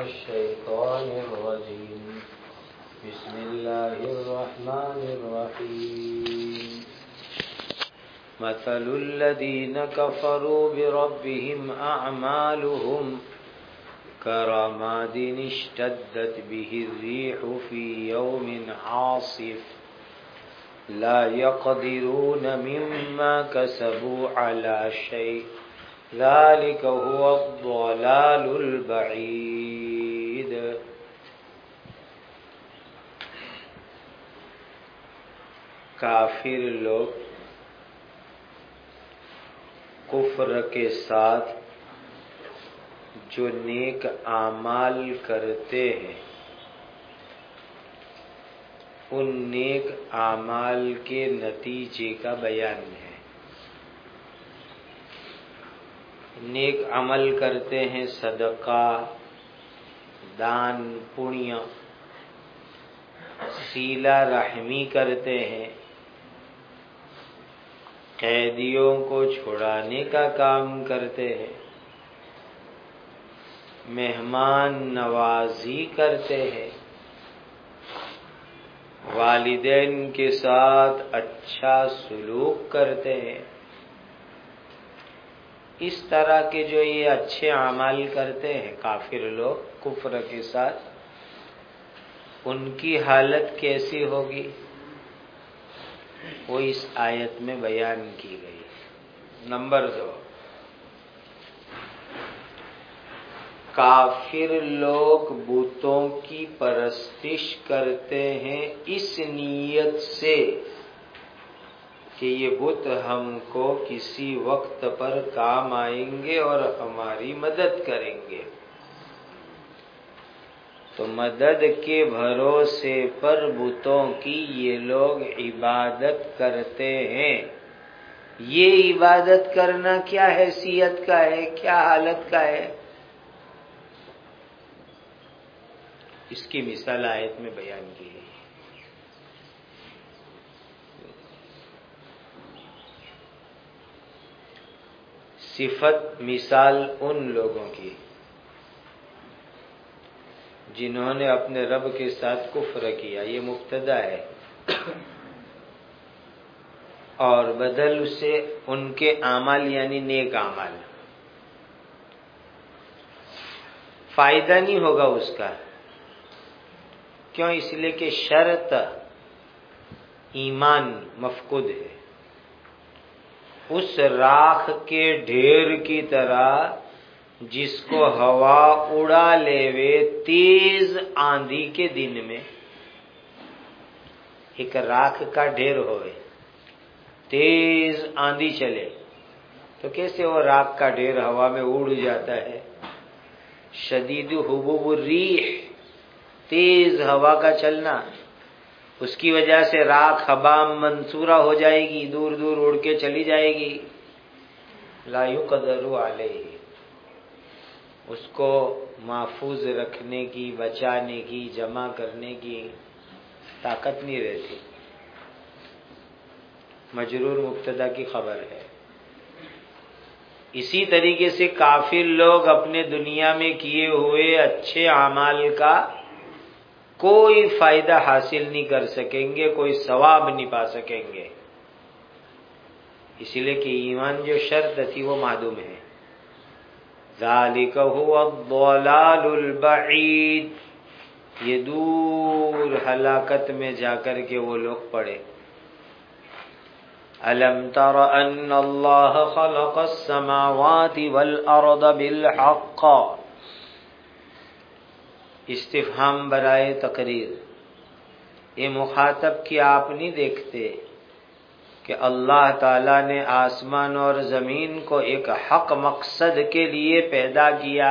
الشيطان الرجيم بسم الله الرحمن الرحيم مثل الذين كفروا بربهم أعمالهم كرماد اشتدت به الريح في يوم عاصف لا يقدرون مما كسبوا على شيء ذلك هو الضلال البعید۔ کافر لوگ کفر کے ساتھ جو نیک اعمال کرتے ہیں ان نیک اعمال کے نتیجے کا بیان ہے۔ نیک عمل کرتے ہیں، صدقہ، دان پنیہ، صلہ رحمی کرتے ہیں، قیدیوں کو چھڑانے کا کام کرتے ہیں، مہمان نوازی کرتے ہیں، والدین کے ساتھ اچھا سلوک کرتے ہیں۔ اس طرح کے جو یہ اچھے اعمال کرتے ہیں کافر لوگ کفر کے ساتھ، ان کی حالت کیسی ہوگی وہ اس آیت میں بیان کی گئی۔ نمبر 2، کافر لوگ بتوں کی پرستش کرتے ہیں اس نیت سے کہ یہ بت ہم کو کسی وقت پر کام آئیں گے اور ہماری مدد کریں گے، تو مدد کے بھروسے پر بتوں کی یہ لوگ عبادت کرتے ہیں۔ یہ عبادت کرنا کیا حیثیت کا ہے، کیا حالت کا ہے، اس کی مثال آیت میں بیان کی ہے۔ صفت مثال ان لوگوں کی جنہوں نے اپنے رب کے ساتھ کفر کیا، یہ مبتدا ہے، اور بدل سے ان کے اعمال یعنی نیک اعمال، فائدہ نہیں ہوگا اس کا۔ کیوں؟ اس لیے کہ شرط ایمان مفقود ہے۔ اس راکھ کے ڈھیر کی طرح جس کو ہوا اڑا لے وے تیز آندھی کے دن میں، ایک راکھ کا ڈھیر ہوئے، تیز آندھی چلے تو کیسے وہ راکھ کا ڈھیر ہوا میں اڑ جاتا ہے؟ شدید حبوب الریح، تیز ہوا کا چلنا، اس کی وجہ سے راکھ حبام منصورہ ہو جائے گی، دور دور اڑ کے چلی جائے گی۔ لا یقدر علیہ، اس کو محفوظ رکھنے کی، بچانے کی، جمع کرنے کی طاقت نہیں رہتی۔ مجرور مبتدا کی خبر ہے۔ اسی طریقے سے کافر لوگ اپنے دنیا میں کیے ہوئے اچھے اعمال کا کوئی فائدہ حاصل نہیں کر سکیں گے، کوئی ثواب نہیں پا سکیں گے، اس لیے کہ ایمان جو شرط تھی وہ معدوم ہے۔ ذالک هو الضلال البعید، یہ دور ہلاکت میں جا کر کے وہ لوگ پڑے۔ الم تر ان اللہ خلق السماوات والارض بالحق، استفہام برائے تقریر، یہ مخاطب کی آپ نہیں دیکھتے کہ اللہ تعالیٰ نے آسمان اور زمین کو ایک حق مقصد کے لیے پیدا کیا؟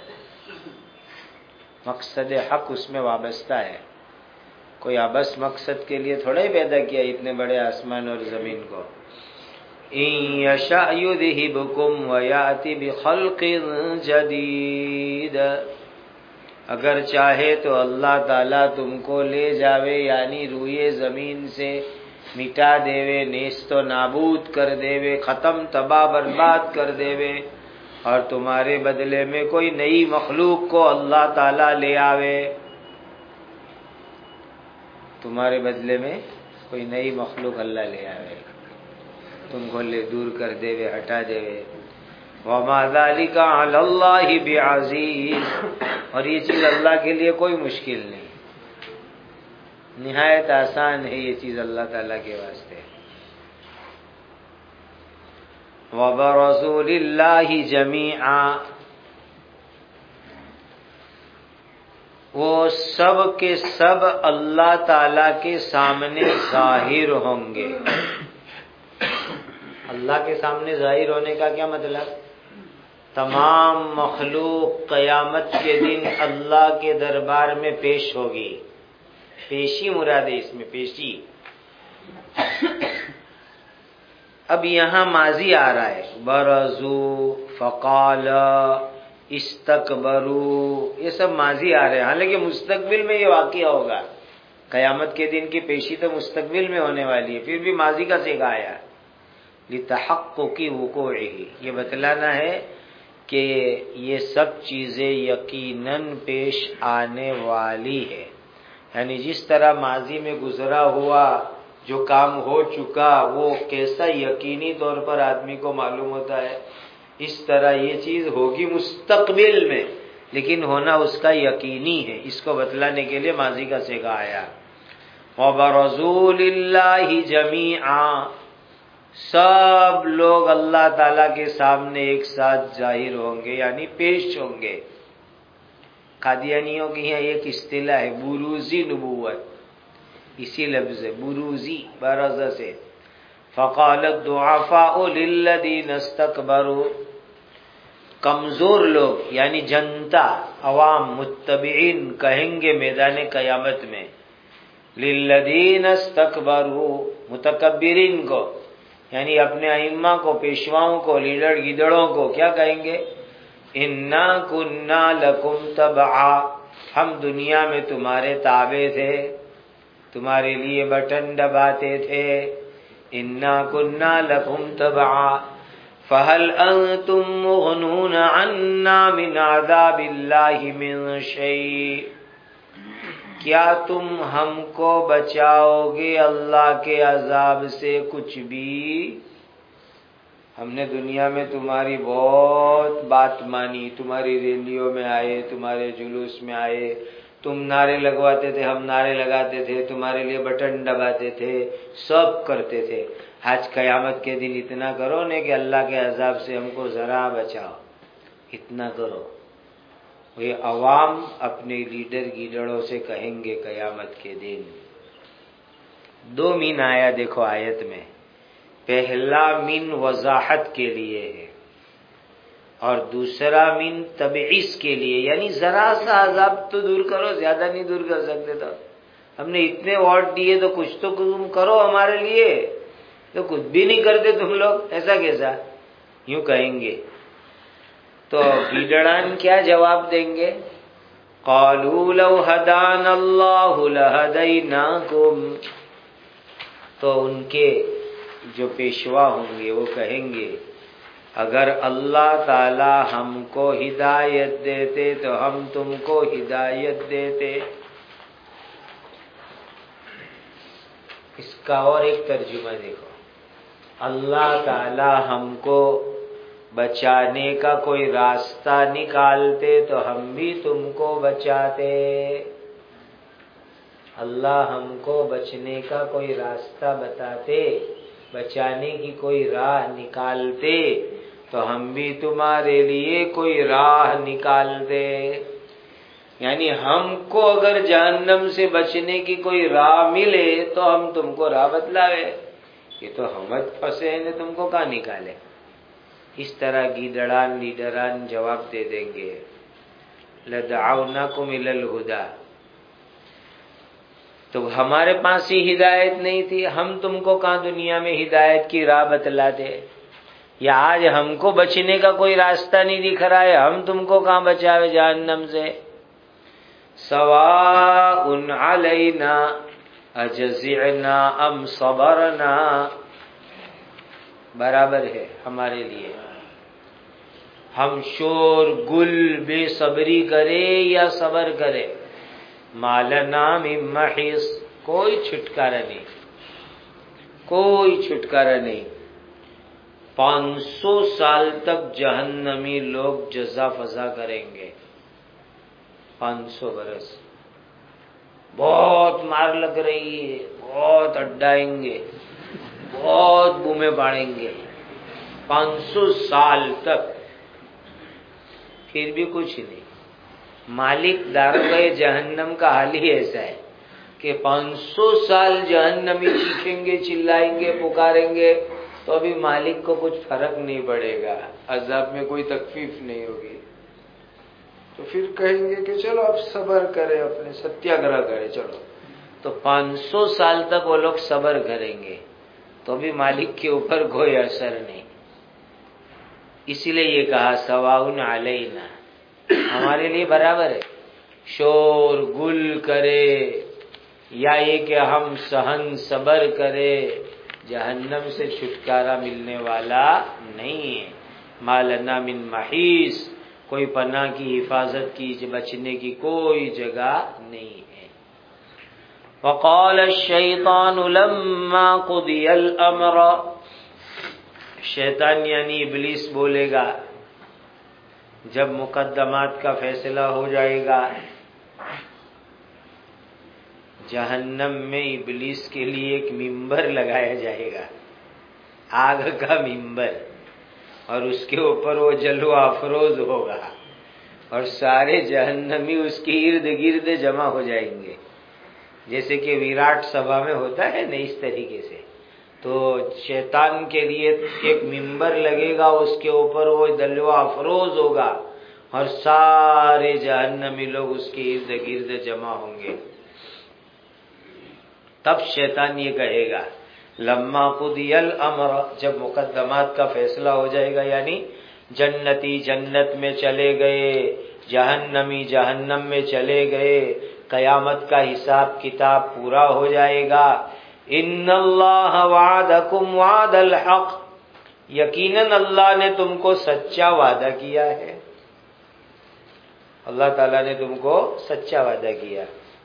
مقصد حق اس میں وابستہ ہے، کوئی ابس مقصد کے لیے تھوڑا ہی پیدا کیا اتنے بڑے آسمان اور زمین کو۔ ان یشاء یذہبکم ویأتی بخلق جدید، اگر چاہے تو اللہ تعالیٰ تم کو لے جاوے، یعنی روئے زمین سے مٹا دے وے، نیست و نابود کر دے وے، ختم تباہ برباد کر دے وے، اور تمہارے بدلے میں کوئی نئی مخلوق کو اللہ تعالیٰ لے آوے، تمہارے بدلے میں کوئی نئی مخلوق اللہ لے آوے، تم کو لے دور کر دے وے، ہٹا دے وے۔ وَمَا ذَلِكَ عَلَى اللَّهِ بِعَزِيزٍ، اور یہ چیز اللہ کے لیے کوئی مشکل نہیں، نہایت آسان ہے یہ چیز اللہ تعالیٰ کے واسطے۔ وَبَرَزُوا لِلَّهِ جَمِيعًا، وہ سب کے سب اللہ تعالیٰ کے سامنے ظاہر ہوں گے۔ اللہ کے سامنے ظاہر ہونے کا کیا مطلب؟ تمام مخلوق قیامت کے دن اللہ کے دربار میں پیش ہوگی۔ پیشی مراد ہے اس میں، پیشی۔ اب یہاں ماضی آ رہا ہے، برزو، فقال، استکبروا، یہ سب ماضی آ رہے ہیں، حالانکہ مستقبل میں یہ واقعہ ہوگا۔ قیامت کے دن کی پیشی تو مستقبل میں ہونے والی ہے، پھر بھی ماضی کا صیغہ آیا، لتحقق وقوعہ، یہ بتلانا ہے کہ یہ سب چیزیں یقیناً پیش آنے والی ہے۔ یعنی جس طرح ماضی میں گزرا ہوا جو کام ہو چکا وہ کیسا یقینی طور پر آدمی کو معلوم ہوتا ہے، اس طرح یہ چیز ہوگی مستقبل میں، لیکن ہونا اس کا یقینی ہے، اس کو بتلانے کے لیے ماضی کا صیغہ آیا۔ وَبَرَزُوا لِلَّهِ جَمِيعًا، سب لوگ اللہ تعالیٰ کے سامنے ایک ساتھ ظاہر ہوں گے، یعنی پیش ہوں گے۔ قادیانیوں کی یہاں ایک اصطلاح ہے بروزی نبوت، اسی لفظ ہے بروزی، برز سے۔ فقال الضعفاء للذین استکبروا، کمزور لوگ یعنی جنتا، عوام، متبعین کہیں گے میدان قیامت میں، للذین استکبروا، متکبرین کو یعنی اپنے ائمہ کو، پیشواؤں کو، لیڈر گیدڑوں کو کیا کہیں گے؟ انا کنا لکم تبعا، ہم دنیا میں تمہارے تابع تھے، تمہارے لیے بٹن دباتے تھے۔ انا کنا لکم تبعا فہل انتم مغنون عنا من عذاب اللہ من شیء، کیا تم ہم کو بچاؤ گے اللہ کے عذاب سے کچھ بھی؟ ہم نے دنیا میں تمہاری بہت بات مانی، تمہاری ریلیوں میں آئے، تمہارے جلوس میں آئے، تم نعرے لگواتے تھے، ہم نعرے لگاتے تھے، تمہارے لیے بٹن دباتے تھے، سب کرتے تھے۔ آج قیامت کے دن اتنا کرو نا کہ اللہ کے عذاب سے ہم کو ذرا بچاؤ، اتنا کرو۔ یہ عوام اپنے لیڈر گیدڑوں سے کہیں گے قیامت کے دن۔ دو مین آیا دیکھو آیت میں، پہلا مین وضاحت کے لیے ہے اور دوسرا مین تبعیض کے لیے، یعنی ذرا سا عذاب تو دور کرو، زیادہ نہیں دور کر سکتے تو ہم نے اتنے وارڈ دیے تو کچھ تو تم کرو ہمارے لیے، تو کچھ بھی نہیں کرتے تم لوگ، ایسا کیسا؟ یوں کہیں گے۔ تو گیدڑان کیا جواب دیں گے؟ قالوا لو ہدانا اللہ لہدیناکم، تو ان کے جو پیشوا ہوں گے وہ کہیں گے اگر اللہ تعالی ہم کو ہدایت دیتے تو ہم تم کو ہدایت دیتے۔ اس کا اور ایک ترجمہ دیکھو، اللہ تعالی ہم کو بچانے کا کوئی راستہ نکالتے تو ہم بھی تم کو بچاتے۔ اللہ ہم کو بچنے کا کوئی راستہ بتاتے، بچانے کی کوئی راہ نکالتے تو ہم بھی تمہارے لیے کوئی راہ نکال دے۔ یعنی ہم کو اگر جہنم سے بچنے کی کوئی راہ ملے تو ہم تم کو راہ بتلاوے، یہ تو ہم پھنسے ہیں، تم کو کہاں نکالے؟ اس طرح گیدڑان لیڈران جواب دے دیں گے، لَدَعَوْنَكُمْ إِلَى الْهُدَى، تو ہمارے پاس ہی ہدایت نہیں تھی، ہم تم کو کہاں دنیا میں ہدایت کی راہ بتلاتے؟ یا آج ہم کو بچنے کا کوئی راستہ نہیں دکھ رہا ہے، ہم تم کو کہاں بچاوے جہنم سے؟ سواء علینا اجزعنا ام صبرنا، برابر ہے ہمارے لیے، ہم شور گل بے صبری کرے یا صبر کرے، ما لنا من محیص، کوئی چھٹکارا نہیں، کوئی چھٹکارا نہیں۔ 500 سال تک جہنمی لوگ جزا فضا کریں گے، 500 برس، بہت مار لگ رہی ہے، بہت اڈائیں گے، بہت بومیں باڑیں گے، 500 سال تک، پھر بھی کچھ نہیں۔ مالک داروغ جہنم کا حال ہی ایسا ہے کہ 500 سال جہنمی چیخیں گے، چلائیں گے، پکاریں گے، تو ابھی مالک کو کچھ فرق نہیں پڑے گا، عذاب میں کوئی تکلیف نہیں ہوگی، تو پھر کہیں گے کہ چلو اب صبر کرے، اپنے ستیاگرہ کرے، چلو۔ تو 500 سال تک وہ لوگ صبر کریں گے تو بھی مالک کے اوپر کوئی اثر نہیں۔ اسی لیے یہ کہا سواء علینا، ہمارے لیے برابر ہے، شور گل کرے یا یہ کہ ہم سہن صبر کرے، جہنم سے چھٹکارا ملنے والا نہیں ہے۔ ما لنا من محیص، کوئی پناہ کی، حفاظت کی، بچنے کی کوئی جگہ نہیں ہے۔ وقال الشیطان لما قضی الامر، شیطان یعنی ابلیس بولے گا جب مقدمات کا فیصلہ ہو جائے گا، جہنم میں ابلیس کے لیے ایک ممبر لگایا جائے گا، آگ کا ممبر، اور اس کے اوپر وہ جلوہ افروز ہوگا اور سارے جہنمی اس کے ارد گرد جمع ہو جائیں گے، جیسے کہ وراٹ سبھا میں ہوتا ہے نا، اس طریقے سے۔ تو شیطان کے لیے ایک ممبر لگے گا، اس کے اوپر وہ جلوہ افروز ہوگا اور سارے جہنمی لوگ اس کے ارد گرد جمع ہوں گے۔ تب شیطان یہ کہے گا لما قضی الامر، جب مقدمات کا فیصلہ ہو جائے گا، یعنی جنتی جنت میں چلے گئے، جہنمی جہنم میں چلے گئے، قیامت کا حساب کتاب پورا ہو جائے گا، ان اللہ وعدکم وعد الحق، یقیناً اللہ نے تم کو سچا وعدہ کیا ہے، اللہ تعالیٰ نے تم کو سچا وعدہ کیا۔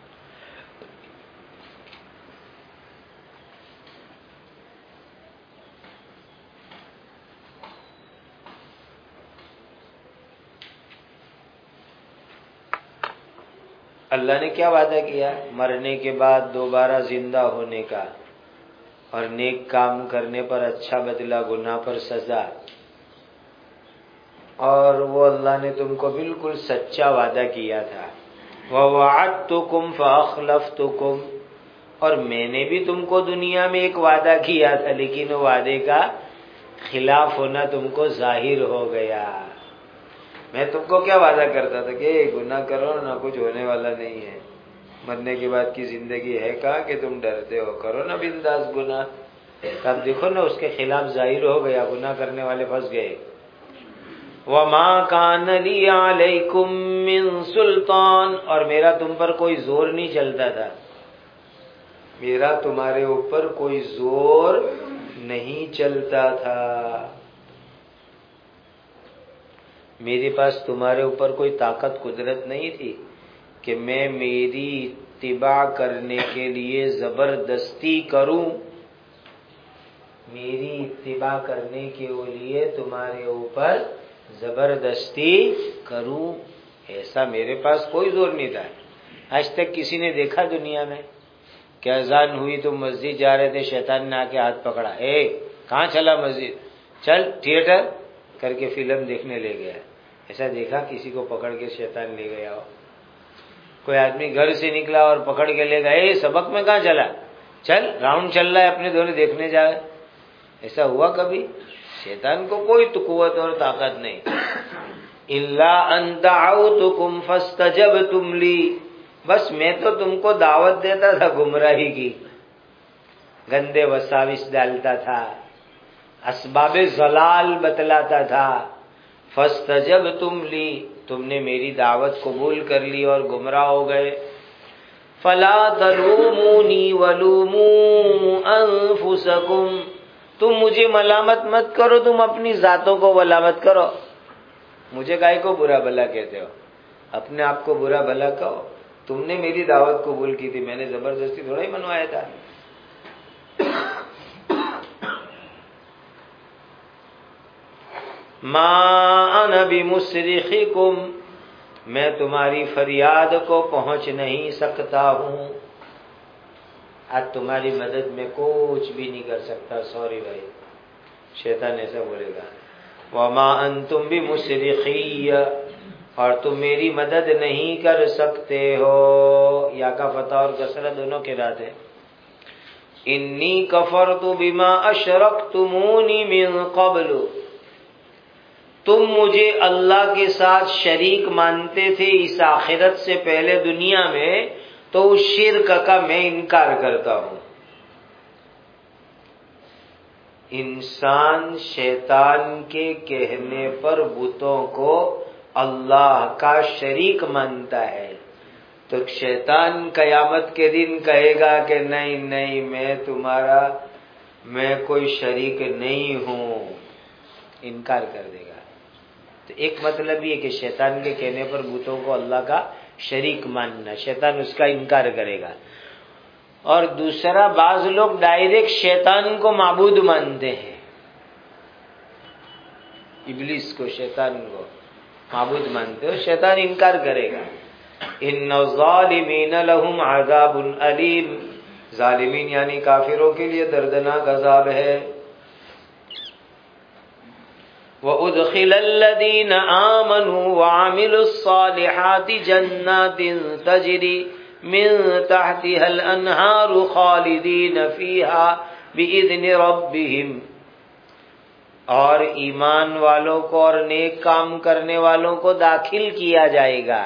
اللہ نے کیا وعدہ کیا؟ مرنے کے بعد دوبارہ زندہ ہونے کا، اور نیک کام کرنے پر اچھا بدلہ، گناہ پر سزا، اور وہ اللہ نے تم کو بالکل سچا وعدہ کیا تھا۔ وَوَعَدْتُكُمْ فَأَخْلَفْتُكُمْ، اور میں نے بھی تم کو دنیا میں ایک وعدہ کیا تھا، لیکن وہ وعدے کا خلاف ہونا تم کو ظاہر ہو گیا۔ میں تم کو کیا وعدہ کرتا تھا کہ گناہ کرو نہ، کچھ ہونے والا نہیں ہے، مرنے کے بعد کی زندگی ہے کہاں کہ تم ڈرتے ہو، کرو نا بنداس گناہ۔ اب دیکھو نا، اس کے خلاف ظاہر ہو گیا، گناہ کرنے والے پھنس گئے۔ وَمَا كَانَ لِي عَلَيْكُمْ مِنْ سُلْطَانٍ، اور میرا تم پر کوئی زور نہیں چلتا تھا، میرا تمہارے اوپر کوئی زور نہیں چلتا تھا، میرے پاس تمہارے اوپر کوئی طاقت قدرت نہیں تھی کہ میں میری اتباع کرنے کے لیے زبردستی کروں، میری اتباع کرنے کے لیے تمہارے اوپر زبردستی کروں، ایسا میرے پاس کوئی زور نہیں تھا۔ آج تک کسی نے دیکھا دنیا میں کہ اذان ہوئی تو مسجد جا رہے تھے، شیطان نے آ کے ہاتھ پکڑا، اے کہاں چلا مسجد، چل تھیٹر کر کے فلم دیکھنے لے گیا؟ ایسا دیکھا کسی کو پکڑ کے شیطان لے گیا ہو؟ کوئی آدمی گھر سے نکلا اور پکڑ کے لے گیا، اے سبق میں کہاں چلا، چل راؤنڈ چل رہا ہے اپنے دونوں دیکھنے جائے؟ ایسا ہوا کبھی؟ شیطان کو کوئی تو قوت اور طاقت نہیں۔ الا ان دعوتکم فاستجبتم لی، بس میں تو تم کو دعوت دیتا تھا گمراہی کی، گندے وساوس ڈالتا تھا، اسباب ضلال بتلاتا تھا، فاستجبتم لی، تم نے میری دعوت قبول کر لی اور گمراہ ہو گئے۔ فلا تلومونی ولوموا انفسکم، تم مجھے ملامت مت کرو، تم اپنی ذاتوں کو ملامت کرو، مجھے کائے کو برا بھلا کہتے ہو؟ اپنے آپ کو برا بھلا کہو. تم نے میری دعوت قبول کی تھی، میں نے زبردستی تھوڑا ہی منوایا تھا. ما انا بمصرخکم، میں تمہاری فریاد کو پہنچ نہیں سکتا ہوں. آج تمہاری مدد میں کچھ بھی نہیں کر سکتا. سوری بھائی، شیطان ایسا بولے گا. وما انتم بمصرخی، اور تم میری مدد نہیں کر سکتے ہو. یا کا فتح اور کسرہ دونوں کے رات ہے. انی کفرت بما اشرکتمونی من قبل، تم مجھے اللہ کے ساتھ شریک مانتے تھے اس آخرت سے پہلے دنیا میں، تو اس شرک کا میں انکار کرتا ہوں. انسان شیطان کے کہنے پر بتوں کو اللہ کا شریک مانتا ہے، تو شیطان قیامت کے دن کہے گا کہ نہیں نہیں، میں کوئی شریک نہیں ہوں، انکار کر دے گا. تو ایک مطلب یہ کہ شیطان کے کہنے پر بتوں کو اللہ کا شریک ماننا، شیطان اس کا انکار کرے گا. اور دوسرا، بعض لوگ ڈائریکٹ شیطان کو معبود مانتے ہیں، ابلیس کو، شیطان کو معبود مانتے ہو، شیطان انکار کرے گا. ان الظالمین لهم عذاب علیم، ظالمین یعنی کافروں کے لیے دردناک عذاب ہے. وَأُدْخِلَ الَّذِينَ آمَنُوا وَعَمِلُوا الصَّالِحَاتِ جَنَّاتٍ تَجْرِي مِن تَحْتِهَا الْأَنْهَارُ خَالِدِينَ فِيهَا بِإِذْنِ رَبِّهِمْ، اور ایمان والوں کو اور نیک کام کرنے والوں کو داخل کیا جائے گا.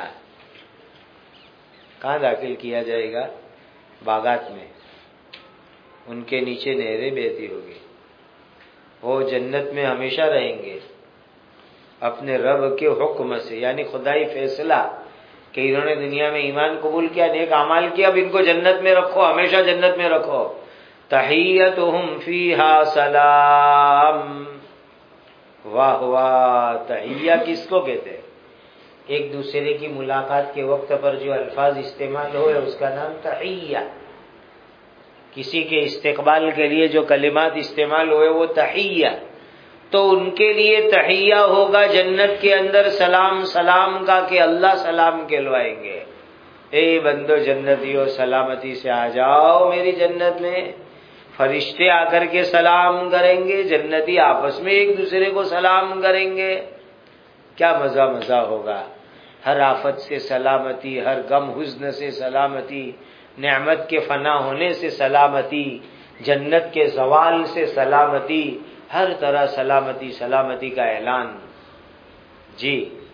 کہاں داخل کیا جائے گا؟ باغات میں. ان کے نیچے نہریں بہتی ہوگی، وہ جنت میں ہمیشہ رہیں گے اپنے رب کے حکم سے. یعنی خدائی فیصلہ کہ انہوں نے دنیا میں ایمان قبول کیا، نیک اعمال کیا، اب ان کو جنت میں رکھو، ہمیشہ جنت میں رکھو. تحیتہم فیہا سلام. واہ واہ، تحیہ کس کو کہتے ہیں؟ ایک دوسرے کی ملاقات کے وقت پر جو الفاظ استعمال ہوئے اس کا نام تحیہ. کسی کے استقبال کے لیے جو کلمات استعمال ہوئے وہ تحیہ. تو ان کے لیے تحیہ ہوگا جنت کے اندر سلام سلام کا، کہ اللہ سلام کہلوائیں گے. اے بندو جنتیو، سلامتی سے آ جاؤ میری جنت میں. فرشتے آ کر کے سلام کریں گے، جنتی آپس میں ایک دوسرے کو سلام کریں گے. کیا مزہ مزہ ہوگا. ہر آفت سے سلامتی، ہر غم حزن سے سلامتی، نعمت کے فنا ہونے سے سلامتی، جنت کے زوال سے سلامتی، ہر طرح سلامتی سلامتی کا اعلان. جی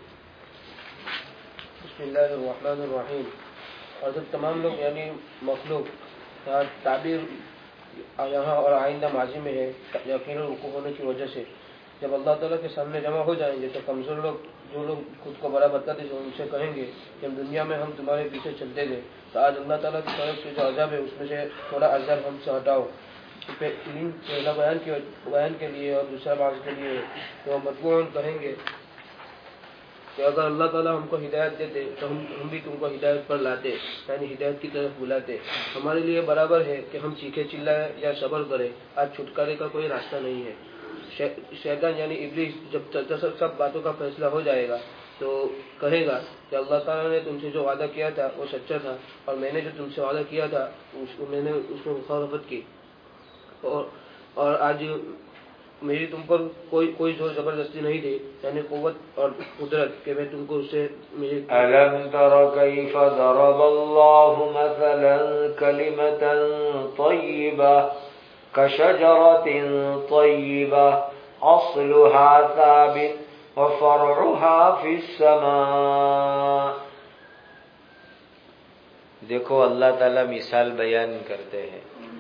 بسم اللہ الرحمن الرحیم. اور جب تمام لوگ یعنی مخلوق تعبیر یہاں اور آئندہ ماضی میں ہے، یقین اور وقوع ہونے کی وجہ سے جب اللہ تعالیٰ کے سامنے جمع ہو جائیں گے تو کمزور لوگ، جو لوگ خود کو بڑا بتاتے تھے، ان سے کہیں گے کہ ہم دنیا میں ہم تمہارے پیچھے چلتے گئے، تو آج اللہ تعالیٰ کی طرف سے جو عذاب ہے اس میں سے تھوڑا عذاب ہم سے ہٹاؤ. پہلا بیان کے لیے اور دوسرا بات کے لیے تو مطمئن کہیں گے کہ اگر اللہ تعالیٰ ہم کو ہدایت دیتے تو ہم بھی تم کو ہدایت پر لاتے، یعنی ہدایت کی طرف بلاتے. ہمارے لیے برابر ہے کہ ہم چیخے چلائیں یا صبر کریں، آج چھٹکارے کا کوئی راستہ نہیں ہے. شیطان یعنی ابلیس جب سب باتوں کا فیصلہ ہو جائے گا تو کہے گا کہ اللہ تعالیٰ نے تم سے جو وعدہ کیا تھا وہ سچا تھا، اور میں نے جو تم سے وعدہ کیا تھا میں نے اس میں مخالفت کی، اور آج میری تم پر کوئی زور زبردستی نہیں تھی، یعنی قوت اور قدرت کہ میں تم کو اس سے میری. الم تر کیف ضرب اللہ مثلا کلمۃ طیبہ کشجرۃ طیبہ اصلها ثابت وفرعها فی السماء. دیکھو اللہ تعالیٰ مثال بیان کرتے ہیں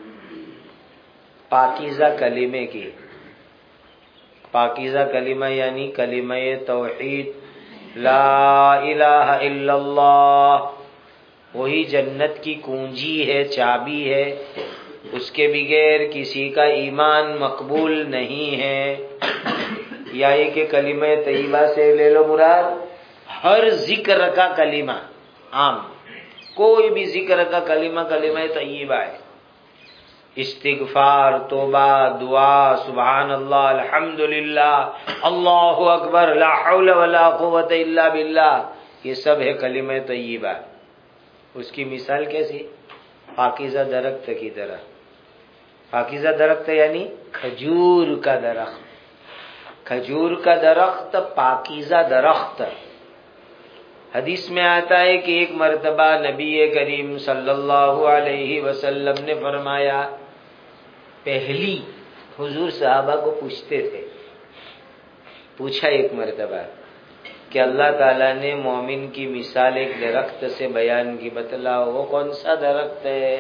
پاکیزہ کلمے کی. پاکیزہ کلمہ یعنی کلمہ توحید، لا الہ الا اللہ. وہی جنت کی کنجی ہے، چابی ہے، اس کے بغیر کسی کا ایمان مقبول نہیں ہے. یا یہ کہ کلمہ طیبہ سے لے لو مراد ہر ذکر کا کلمہ، عام کوئی بھی ذکر کا کلمہ کلمہ طیبہ ہے۔ استغفار، توبہ، دعا، سبحان اللہ، الحمدللہ، اللہ اکبر، لا حول ولا قوت الا باللہ، یہ سب ہے کلمہ طیبہ۔ اس کی مثال کیسی؟ پاکیزہ درخت کی طرح۔ پاکیزہ درخت یعنی کھجور کا درخت، کھجور کا درخت پاکیزہ درخت۔ حدیث میں آتا ہے کہ ایک مرتبہ نبی کریم صلی اللہ علیہ وسلم نے فرمایا، پہلی حضور صحابہ کو پوچھتے تھے، پوچھا ایک مرتبہ کہ اللہ تعالیٰ نے مومن کی مثال ایک درخت سے بیان کی، بتلاؤ وہ کون سا درخت ہے؟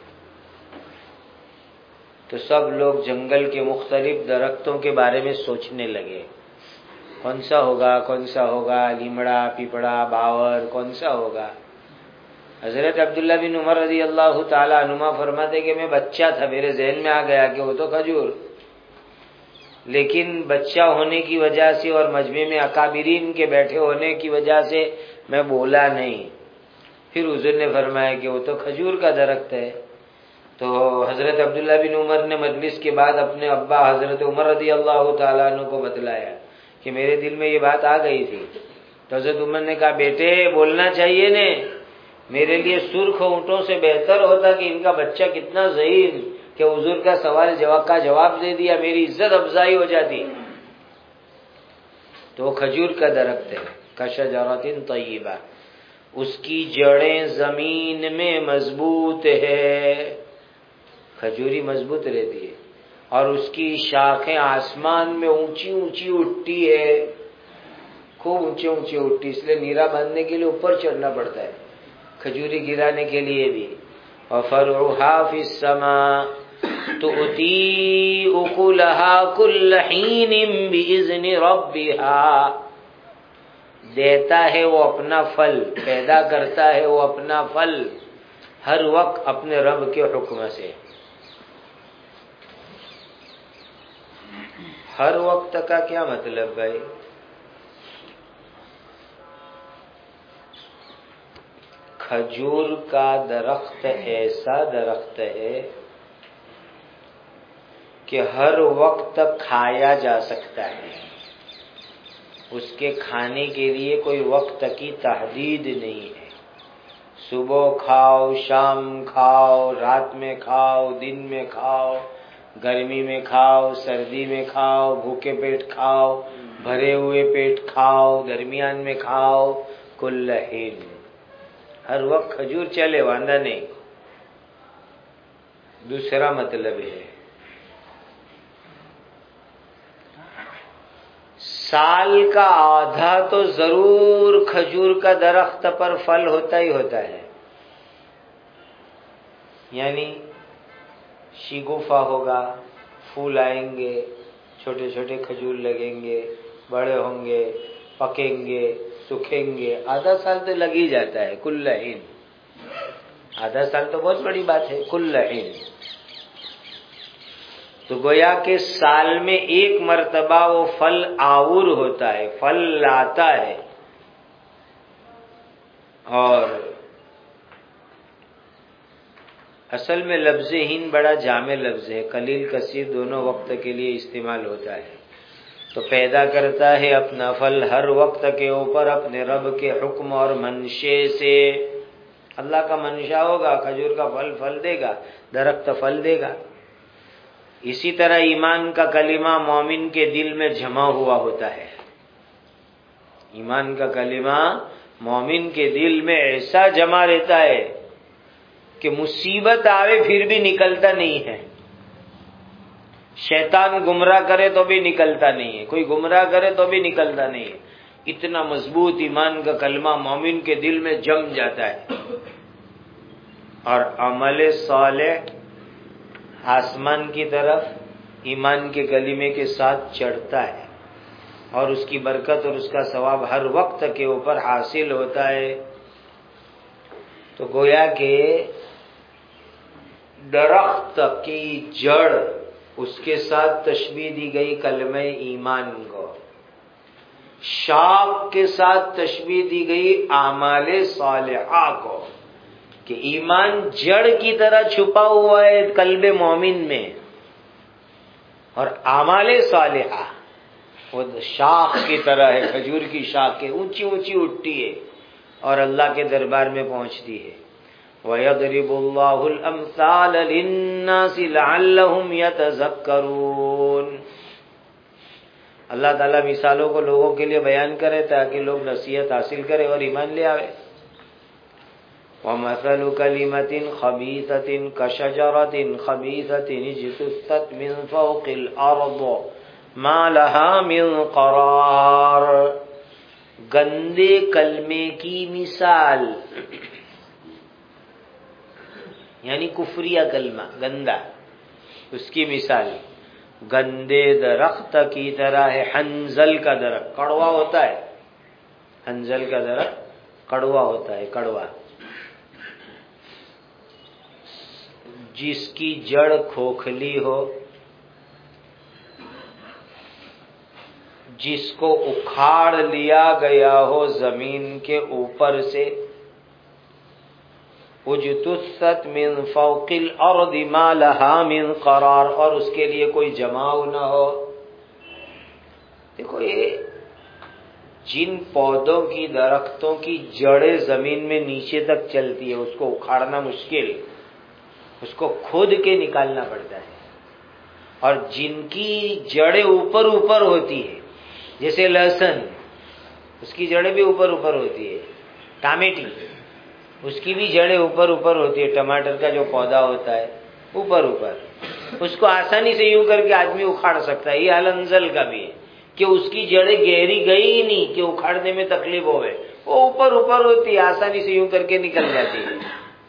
تو سب لوگ جنگل کے مختلف درختوں کے بارے میں سوچنے لگے، کون سا ہوگا، کون سا ہوگا، لیمڑا، پیپڑا، باور، کون سا ہوگا؟ حضرت عبداللہ بن عمر رضی اللہ تعالیٰ عنہما فرماتے کہ میں بچہ تھا، میرے ذہن میں آ گیا کہ وہ تو کھجور، لیکن بچہ ہونے کی وجہ سے اور مجمع میں اکابرین کے بیٹھے ہونے کی وجہ سے میں بولا نہیں۔ پھر حضور نے فرمایا کہ وہ تو کھجور کا درخت ہے۔ تو حضرت عبداللہ بن عمر نے مجلس کے بعد اپنے ابا حضرت عمر رضی اللہ تعالیٰ عنہ کو بتلایا کہ میرے دل میں یہ بات آ گئی تھی۔ تو حضرت عمر نے کہا، بیٹے بولنا چاہیے نے، میرے لیے سرخ اونٹوں سے بہتر ہوتا کہ ان کا بچہ کتنا ذہین کہ حضور کا سوال کا جواب دے دیا، میری عزت افزائی ہو جاتی۔ تو کھجور کا درخت ہے، کشجرۃ طیبہ، اس کی جڑیں زمین میں مضبوط ہے، کھجوری مضبوط رہتی ہے، اور اس کی شاخیں آسمان میں اونچی اونچی اٹھتی ہے، خوب اونچی اونچی اٹھتی، اس لیے نیرا باندھنے کے لیے اوپر چڑھنا پڑتا ہے، کھجوری گرانے کے لیے بھی۔ وَفَرْعُهَا فِي السَّمَاءِ تُؤْتِي أُكُلَهَا كُلَّ حِينٍ بِإِذْنِ رَبِّهَا، دیتا ہے وہ اپنا پھل، پیدا کرتا ہے وہ اپنا پھل ہر وقت اپنے رب کے حکم سے۔ ہر وقت کا کیا مطلب بھائی؟ کھجور کا درخت ایسا درخت ہے کہ ہر وقت کھایا جا سکتا ہے، اس کے کھانے کے لیے کوئی وقت کی تحدید نہیں ہے، صبح کھاؤ، شام کھاؤ، رات میں کھاؤ، دن میں کھاؤ، گرمی میں کھاؤ، سردی میں کھاؤ، بھوکے پیٹ کھاؤ، بھرے ہوئے پیٹ کھاؤ، درمیان میں کھاؤ، کل حین، ہر وقت کھجور چلے، واندہ نہیں۔ دوسرا مطلب ہے سال کا آدھا تو ضرور کھجور کا درخت پر پھل ہوتا ہی ہوتا ہے، یعنی شگوفہ ہوگا، پھول آئیں گے، چھوٹے چھوٹے کھجور لگیں گے، بڑے ہوں گے، پکیں گے، سکھیں گے، آدھا سال تو لگ ہی جاتا ہے، کل حین، آدھا سال تو بہت بڑی بات ہے، کل حین۔ تو گویا کہ سال میں ایک مرتبہ وہ پھل آور ہوتا ہے، پھل لاتا ہے، اور اصل میں لفظ ہین بڑا جامع لفظ ہے، قلیل کثیر دونوں وقت کے لیے استعمال ہوتا ہے۔ تو پیدا کرتا ہے اپنا پھل ہر وقت کے اوپر اپنے رب کے حکم اور منشے سے، اللہ کا منشا ہوگا کھجور کا پھل دے گا، درخت پھل دے گا۔ اسی طرح ایمان کا کلمہ مومن کے دل میں جمع ہوا ہوتا ہے، ایمان کا کلمہ مومن کے دل میں ایسا جمع رہتا ہے کہ مصیبت آوے پھر بھی نکلتا نہیں ہے، شیطان گمراہ کرے تو بھی نکلتا نہیں ہے، کوئی گمراہ کرے تو بھی نکلتا نہیں ہے، اتنا مضبوط ایمان کا کلمہ مومن کے دل میں جم جاتا ہے۔ اور عمل صالح آسمان کی طرف ایمان کے کلمے کے ساتھ چڑھتا ہے، اور اس کی برکت اور اس کا ثواب ہر وقت کے اوپر حاصل ہوتا ہے۔ تو گویا کہ درخت کی جڑ، اس کے ساتھ تشبیہ دی گئی کلمہ ایمان کو، شاخ کے ساتھ تشبیہ دی گئی اعمال صالحہ کو کہ ایمان جڑ کی طرح چھپا ہوا ہے قلب مومن میں، اور اعمال صالحہ وہ شاخ کی طرح ہے، کھجور کی شاخ کے اونچی اونچی اٹھتی ہے اور اللہ کے دربار میں پہنچتی ہے۔ وَيَضْرِبُ اللَّهُ الْأَمْثَالَ لِلنَّاسِ لَعَلَّهُمْ يَتَذَكَّرُونَ۔ اللہ تعالیٰ مثالوں کو لوگوں کے لیے بیان کرے تاکہ لوگ نصیحت حاصل کرے اور ایمان لے آوے۔ وَمَثَلُ كَلِمَةٍ خَبِيثَةٍ كَشَجَرَةٍ خَبِيثَةٍ اجْتُثَّتْ مِنْ فَوْقِ الْأَرْضِ مَا لَهَا مِنْ قَرَارٍ۔ گندے کلمے کی مثال، یعنی کفریہ کلمہ گندا، اس کی مثال گندے درخت کی طرح ہے۔ حنظل کا درخت کڑوا ہوتا ہے، حنظل کا درخت کڑوا ہوتا ہے، کڑوا، جس کی جڑ کھوکھلی ہو، جس کو اکھاڑ لیا گیا ہو زمین کے اوپر سے، اجتثت من فوق الارض ما لها من قرار، اور اس کے لیے کوئی جماؤ نہ ہو۔ دیکھو یہ جن پودوں کی، درختوں کی جڑیں زمین میں نیچے تک چلتی ہے، اس کو اکھاڑنا مشکل، اس کو کھود کے نکالنا پڑتا ہے، اور جن کی جڑیں اوپر اوپر ہوتی ہے، جیسے لہسن، اس کی جڑیں بھی اوپر اوپر ہوتی ہے، ٹامیٹی اس کی بھی جڑیں اوپر اوپر ہوتی ہے، ٹماٹر کا جو پودا ہوتا ہے اوپر اوپر، اس کو آسانی سے یوں کر کے آدمی اکھاڑ سکتا ہے۔ یہ حنظل کا بھی ہے کہ اس کی جڑیں گہری گئی ہی نہیں کہ اکھاڑنے میں تکلیف ہوئے، وہ اوپر اوپر ہوتی ہے، آسانی سے یوں کر کے نکل جاتی ہے۔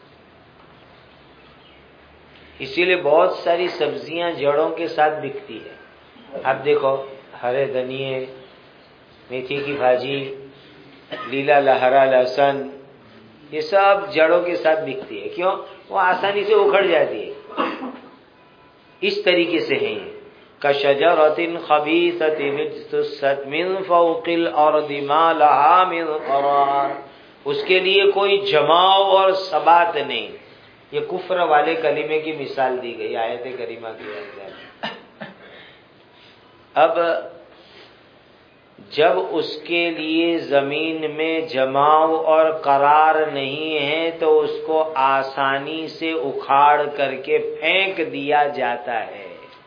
اسی لیے بہت ساری سبزیاں جڑوں کے ساتھ بکتی ہے۔ اب دیکھو ہرے دھنیے، میتھی کی بھاجی، لیلا لہرا لہسن، یہ سب جڑوں کے ساتھ بکتی ہے، کیوں؟ وہ آسانی سے اکھڑ جاتی ہے۔ اس طریقے سے ہیں کَشَجَرَةٍ خَبِیثَةٍ اجْتُثَّتْ مِنْ فَوْقِ الْأَرْضِ مَا لَهَا مِنْ قَرَارٍ، اس کے لیے کوئی جماؤ اور ثبات نہیں۔ یہ کفر والے کلمے کی مثال دی گئی آیت کریمہ کے اندر۔ اب جب اس کے لیے زمین میں جماؤ اور قرار نہیں ہے تو اس کو آسانی سے اکھاڑ کر کے پھینک دیا جاتا ہے۔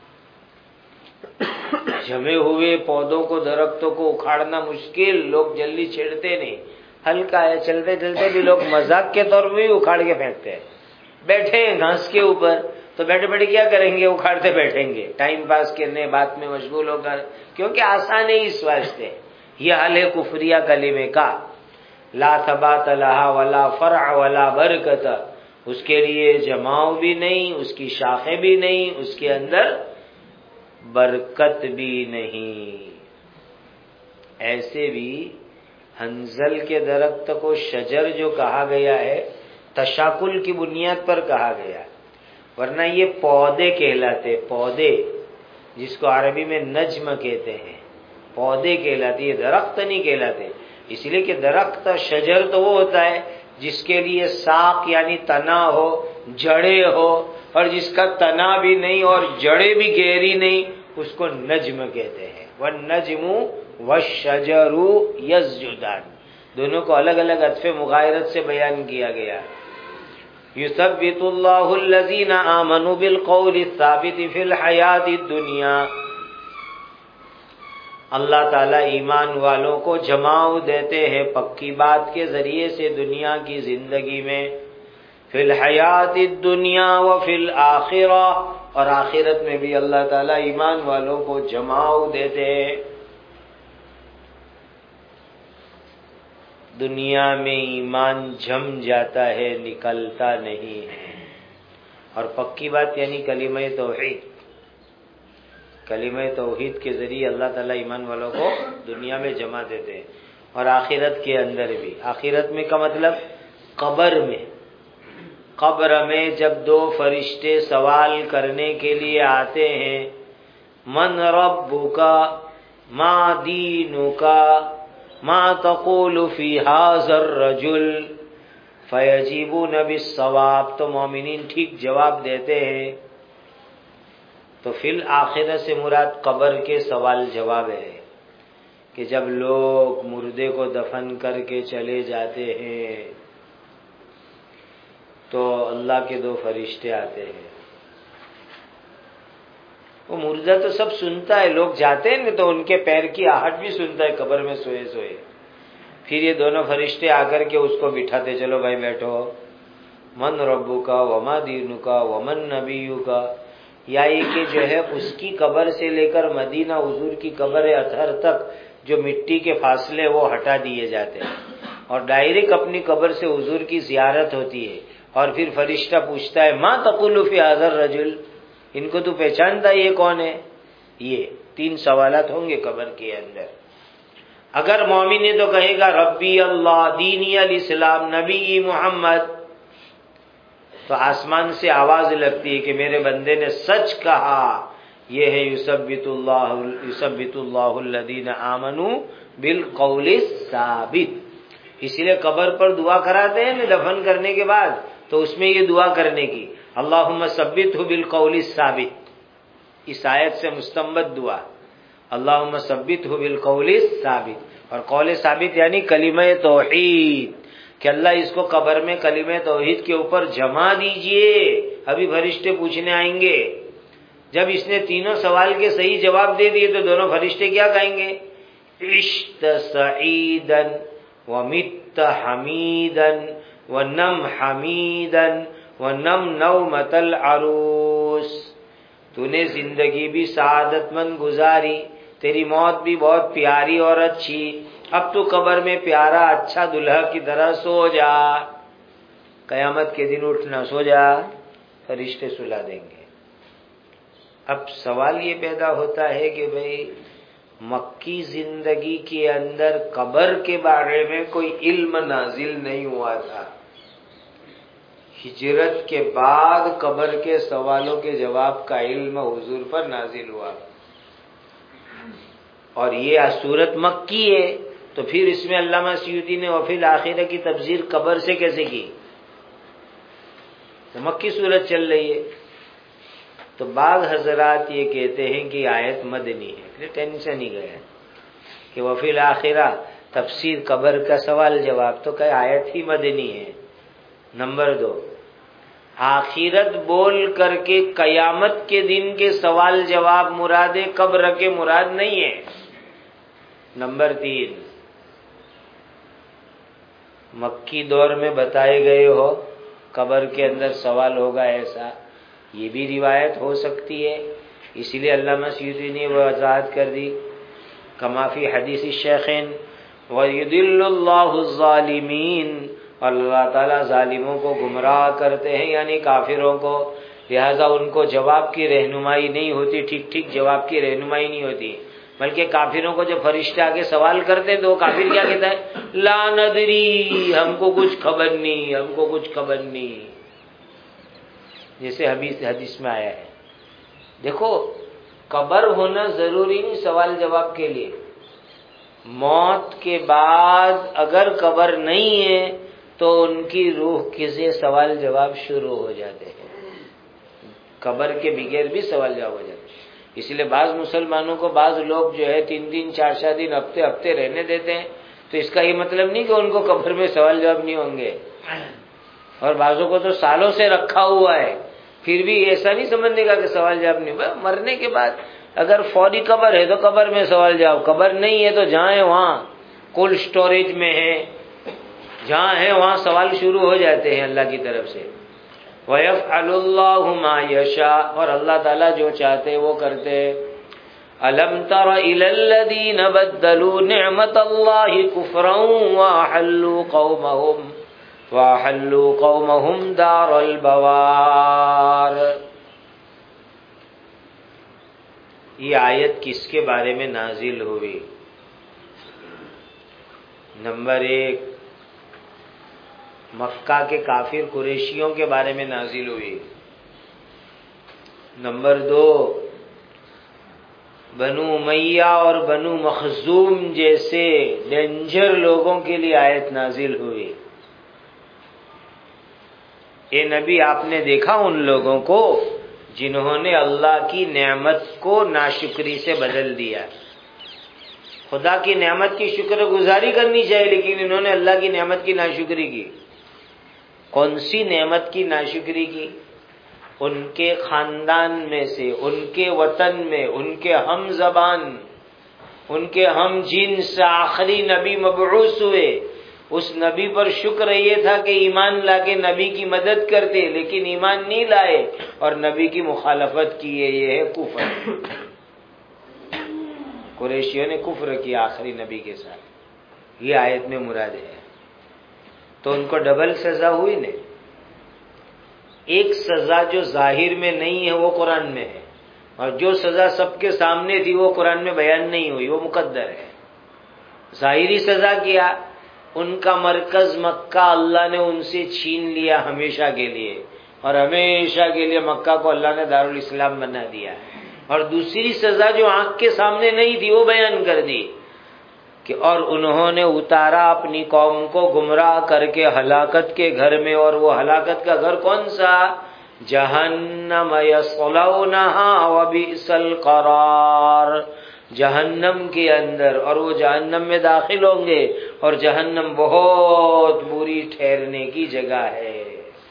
جمے ہوئے پودوں کو، درختوں کو اکھاڑنا مشکل، لوگ جلدی چھیڑتے نہیں، ہلکا ہے، چلتے چلتے بھی لوگ مذاق کے طور پہ بھی اکھاڑ کے پھینکتے ہیں۔ بیٹھے ہیں گھاس کے اوپر تو بیٹھے بیٹھے کیا کریں گے؟ اکھاڑتے بیٹھیں گے، ٹائم پاس کرنے، بات میں مشغول ہو کر، کیونکہ آسان ہے اس واسطے۔ یہ حال ہے کفریہ کلمے کا، لا ثبات لہا ولا فرع ولا برکت، اس کے لیے جماؤ بھی نہیں، اس کی شاخیں بھی نہیں، اس کے اندر برکت بھی نہیں۔ ایسے بھی حنظل کے درخت کو شجر جو کہا گیا ہے تشاکل کی بنیاد پر کہا گیا، ورنہ یہ پودے کہلاتے، پودے جس کو عربی میں نجم کہتے ہیں، پودے کہلاتے، یہ درخت نہیں کہلاتے۔ اس لیے کہ درخت شجر تو وہ ہوتا ہے جس کے لیے ساق یعنی تنا ہو، جڑیں ہو، اور جس کا تنا بھی نہیں اور جڑیں بھی گہری نہیں، اس کو نجم کہتے ہیں۔ والنجم والشجر یسجدان، دونوں کو الگ الگ عطف مغایرت سے بیان کیا گیا۔ یثبت اللہ الذین آمنوا بالقول الثابت فی الحیات الدنیا، اللہ تعالیٰ ایمان والوں کو جماؤ دیتے ہیں پکی بات کے ذریعے سے دنیا کی زندگی میں، فی الحیات الدنیا وفی الآخرہ، اور آخرت میں بھی اللہ تعالیٰ ایمان والوں کو جماؤ دیتے ہیں۔ دنیا میں ایمان جم جاتا ہے، نکلتا نہیں ہے، اور پکی بات یعنی کلمہ توحید، کلمہ توحید کے ذریعے اللہ تعالیٰ ایمان والوں کو دنیا میں جمع دیتے ہیں، اور آخرت کے اندر بھی۔ آخرت میں کا مطلب قبر میں، قبر میں جب دو فرشتے سوال کرنے کے لیے آتے ہیں، من ربک ما دینک، ما تقول فی ھذا الرجل فیجیبون بالصواب، تو مومنین ٹھیک جواب دیتے ہیں۔ تو فی الآخرہ سے مراد قبر کے سوال جواب ہے کہ جب لوگ مردے کو دفن کر کے چلے جاتے ہیں تو اللہ کے دو فرشتے آتے ہیں۔ وہ مردہ تو سب سنتا ہے، لوگ جاتے ہیں تو ان کے پیر کی آہٹ بھی سنتا ہے قبر میں سوئے سوئے۔ پھر یہ دونوں فرشتے آ کر کے اس کو بٹھاتے، چلو بھائی بیٹھو، من ربک وما دینک ومن نبیک، یا یہ کہ جو ہے اس کی قبر سے لے کر مدینہ حضور کی قبر اطہر تک جو مٹی کے فاصلے وہ ہٹا دیے جاتے ہیں اور ڈائریکٹ اپنی قبر سے حضور کی زیارت ہوتی ہے، اور پھر فرشتہ پوچھتا ہے ما تقول فی ھذا الرجل، ان کو تو پہچانتا ہے یہ کون ہے؟ یہ 3 سوالات ہوں گے قبر کے اندر۔ اگر مومن ہے تو کہے گا ربی اللہ، دینی الاسلام، نبی محمد، تو آسمان سے آواز لگتی ہے کہ میرے بندے نے سچ کہا، یہ ہے یثبت اللہ الذین آمنوا بالقول الثابت۔ اس لیے قبر پر دعا کراتے ہیں نا دفن کرنے کے بعد، تو اس میں یہ دعا کرنے کی اللہم ثبتہ بالقول الثابت، اس آیت سے مستنبط دعا اللہم ثبتہ بالقول الثابت، اور قول ثابت یعنی کلمہ توحید، کہ اللہ اس کو قبر میں کلمہ توحید کے اوپر جما دیجئے۔ ابھی فرشتے پوچھنے آئیں گے، جب اس نے تینوں سوال کے صحیح جواب دے دیے تو دونوں فرشتے کیا کہیں گے؟ عشت سعیدا ومت حمیدا ونم حمیدا ونم نومۃ العروس، تو نے زندگی بھی سعادت مند گزاری، تیری موت بھی بہت پیاری اور اچھی، اب تو قبر میں پیارا اچھا دلہا کی طرح سو جا، قیامت کے دن اٹھنا، سو جا، فرشتے سلا دیں گے۔ اب سوال یہ پیدا ہوتا ہے کہ بھئی مکی زندگی کے اندر قبر کے بارے میں کوئی علم نازل نہیں ہوا تھا، ہجرت کے بعد قبر کے سوالوں کے جواب کا علم حضور پر نازل ہوا، اور یہ سورت مکی ہے، تو پھر اس میں علامہ سیوطی نے وفی الآخرہ کی تفسیر قبر سے کیسے کی؟ تو مکی سورت چل رہی ہے، تو بعض حضرات یہ کہتے ہیں کہ آیت مدنی ہے، پھر ٹینشن ہی گیا کہ وفی الآخرہ تفسیر قبر کا سوال جواب، تو کہ آیت ہی مدنی ہے۔ نمبر 2، آخرت بول کر کے قیامت کے دن کے سوال جواب مراد قبر کے مراد نہیں ہے۔ نمبر 3، مکی دور میں بتائے گئے ہو قبر کے اندر سوال ہوگا ایسا، یہ بھی روایت ہو سکتی ہے، اس لیے علامہ سیوطی نے وہ وضاحت کر دی کما فی حدیث الشیخین وَيُضِلُّ اللَّهُ الظَّالِمِينَ، اور اللہ تعالیٰ ظالموں کو گمراہ کرتے ہیں یعنی کافروں کو، لہذا ان کو جواب کی رہنمائی نہیں ہوتی، ٹھیک ٹھیک جواب کی رہنمائی نہیں ہوتی، بلکہ کافروں کو جب فرشتے آگے سوال کرتے ہیں تو وہ کافر کیا کہتا ہے؟ لا ندری، ہم کو کچھ خبر نہیں، ہم کو کچھ خبر نہیں، جیسے حدیث میں آیا ہے۔ دیکھو قبر ہونا ضروری نہیں سوال جواب کے لیے، موت کے بعد اگر قبر نہیں ہے تو ان کی روح سے سوال جواب شروع ہو جاتے ہیں، قبر کے بغیر بھی سوال جواب ہو جاتے ہیں۔ اس لیے بعض مسلمانوں کو بعض لوگ جو ہے 3 4 دن ہفتے رہنے دیتے ہیں، تو اس کا یہ مطلب نہیں کہ ان کو قبر میں سوال جواب نہیں ہوں گے، اور بعضوں کو تو سالوں سے رکھا ہوا ہے، پھر بھی ایسا نہیں سمجھنے کا کہ سوال جواب نہیں، مرنے کے بعد اگر فوری قبر ہے تو قبر میں سوال جواب، قبر نہیں ہے تو جہاں ہے وہاں کولڈ سٹوریج میں ہے، جہاں ہے وہاں سوال شروع ہو جاتے ہیں اللہ کی طرف سے۔ وَيَفْعَلُ اللَّهُ مَا يَشَاءُ، اور اللہ تعالیٰ جو چاہتے وہ کرتے۔ أَلَمْ تَرَ إِلَى الَّذِينَ بَدَّلُوا نِعْمَةَ اللَّهِ كُفْرًا وَأَحَلُّوا قَوْمَهُمْ دَارَ الْبَوَارِ۔ یہ آیت کس کے بارے میں نازل ہوئی؟ نمبر 1، مکہ کے کافر قریشیوں کے بارے میں نازل ہوئی۔ نمبر 2، بنو امیہ اور بنو مخزوم جیسے ڈینجر لوگوں کے لیے آیت نازل ہوئی. اے نبی آپ نے دیکھا ان لوگوں کو جنہوں نے اللہ کی نعمت کو ناشکری سے بدل دیا. خدا کی نعمت کی شکر گزاری کرنی چاہیے لیکن انہوں نے اللہ کی نعمت کی ناشکری کی. کون سی نعمت کی ناشکری کی؟ ان کے خاندان میں سے، ان کے وطن میں، ان کے ہم زبان، ان کے ہم جنس آخری نبی مبعوث ہوئے. اس نبی پر شکر یہ تھا کہ ایمان لا کے نبی کی مدد کرتے، لیکن ایمان نہیں لائے اور نبی کی مخالفت کی. یہ ہے کفر. قریشیوں نے کفر کیا آخری نبی کے ساتھ. یہ آیت میں مراد ہے. تو ان کو ڈبل سزا ہوئی نا. ایک سزا جو ظاہر میں نہیں ہے وہ قرآن میں ہے، اور جو سزا سب کے سامنے تھی وہ قرآن میں بیان نہیں ہوئی، وہ مقدر ہے. ظاہری سزا کیا، ان کا مرکز مکہ اللہ نے ان سے چھین لیا ہمیشہ کے لیے، اور ہمیشہ کے لیے مکہ کو اللہ نے دارالاسلام بنا دیا. اور دوسری سزا جو آنکھ کے سامنے نہیں تھی وہ بیان کر دی کہ اور انہوں نے اتارا اپنی قوم کو گمراہ کر کے ہلاکت کے گھر میں. اور وہ ہلاکت کا گھر کون سا؟ جہنم یصلونہا وبئس القرار. جہنم کے اندر، اور وہ جہنم میں داخل ہوں گے، اور جہنم بہت بری ٹھہرنے کی جگہ ہے.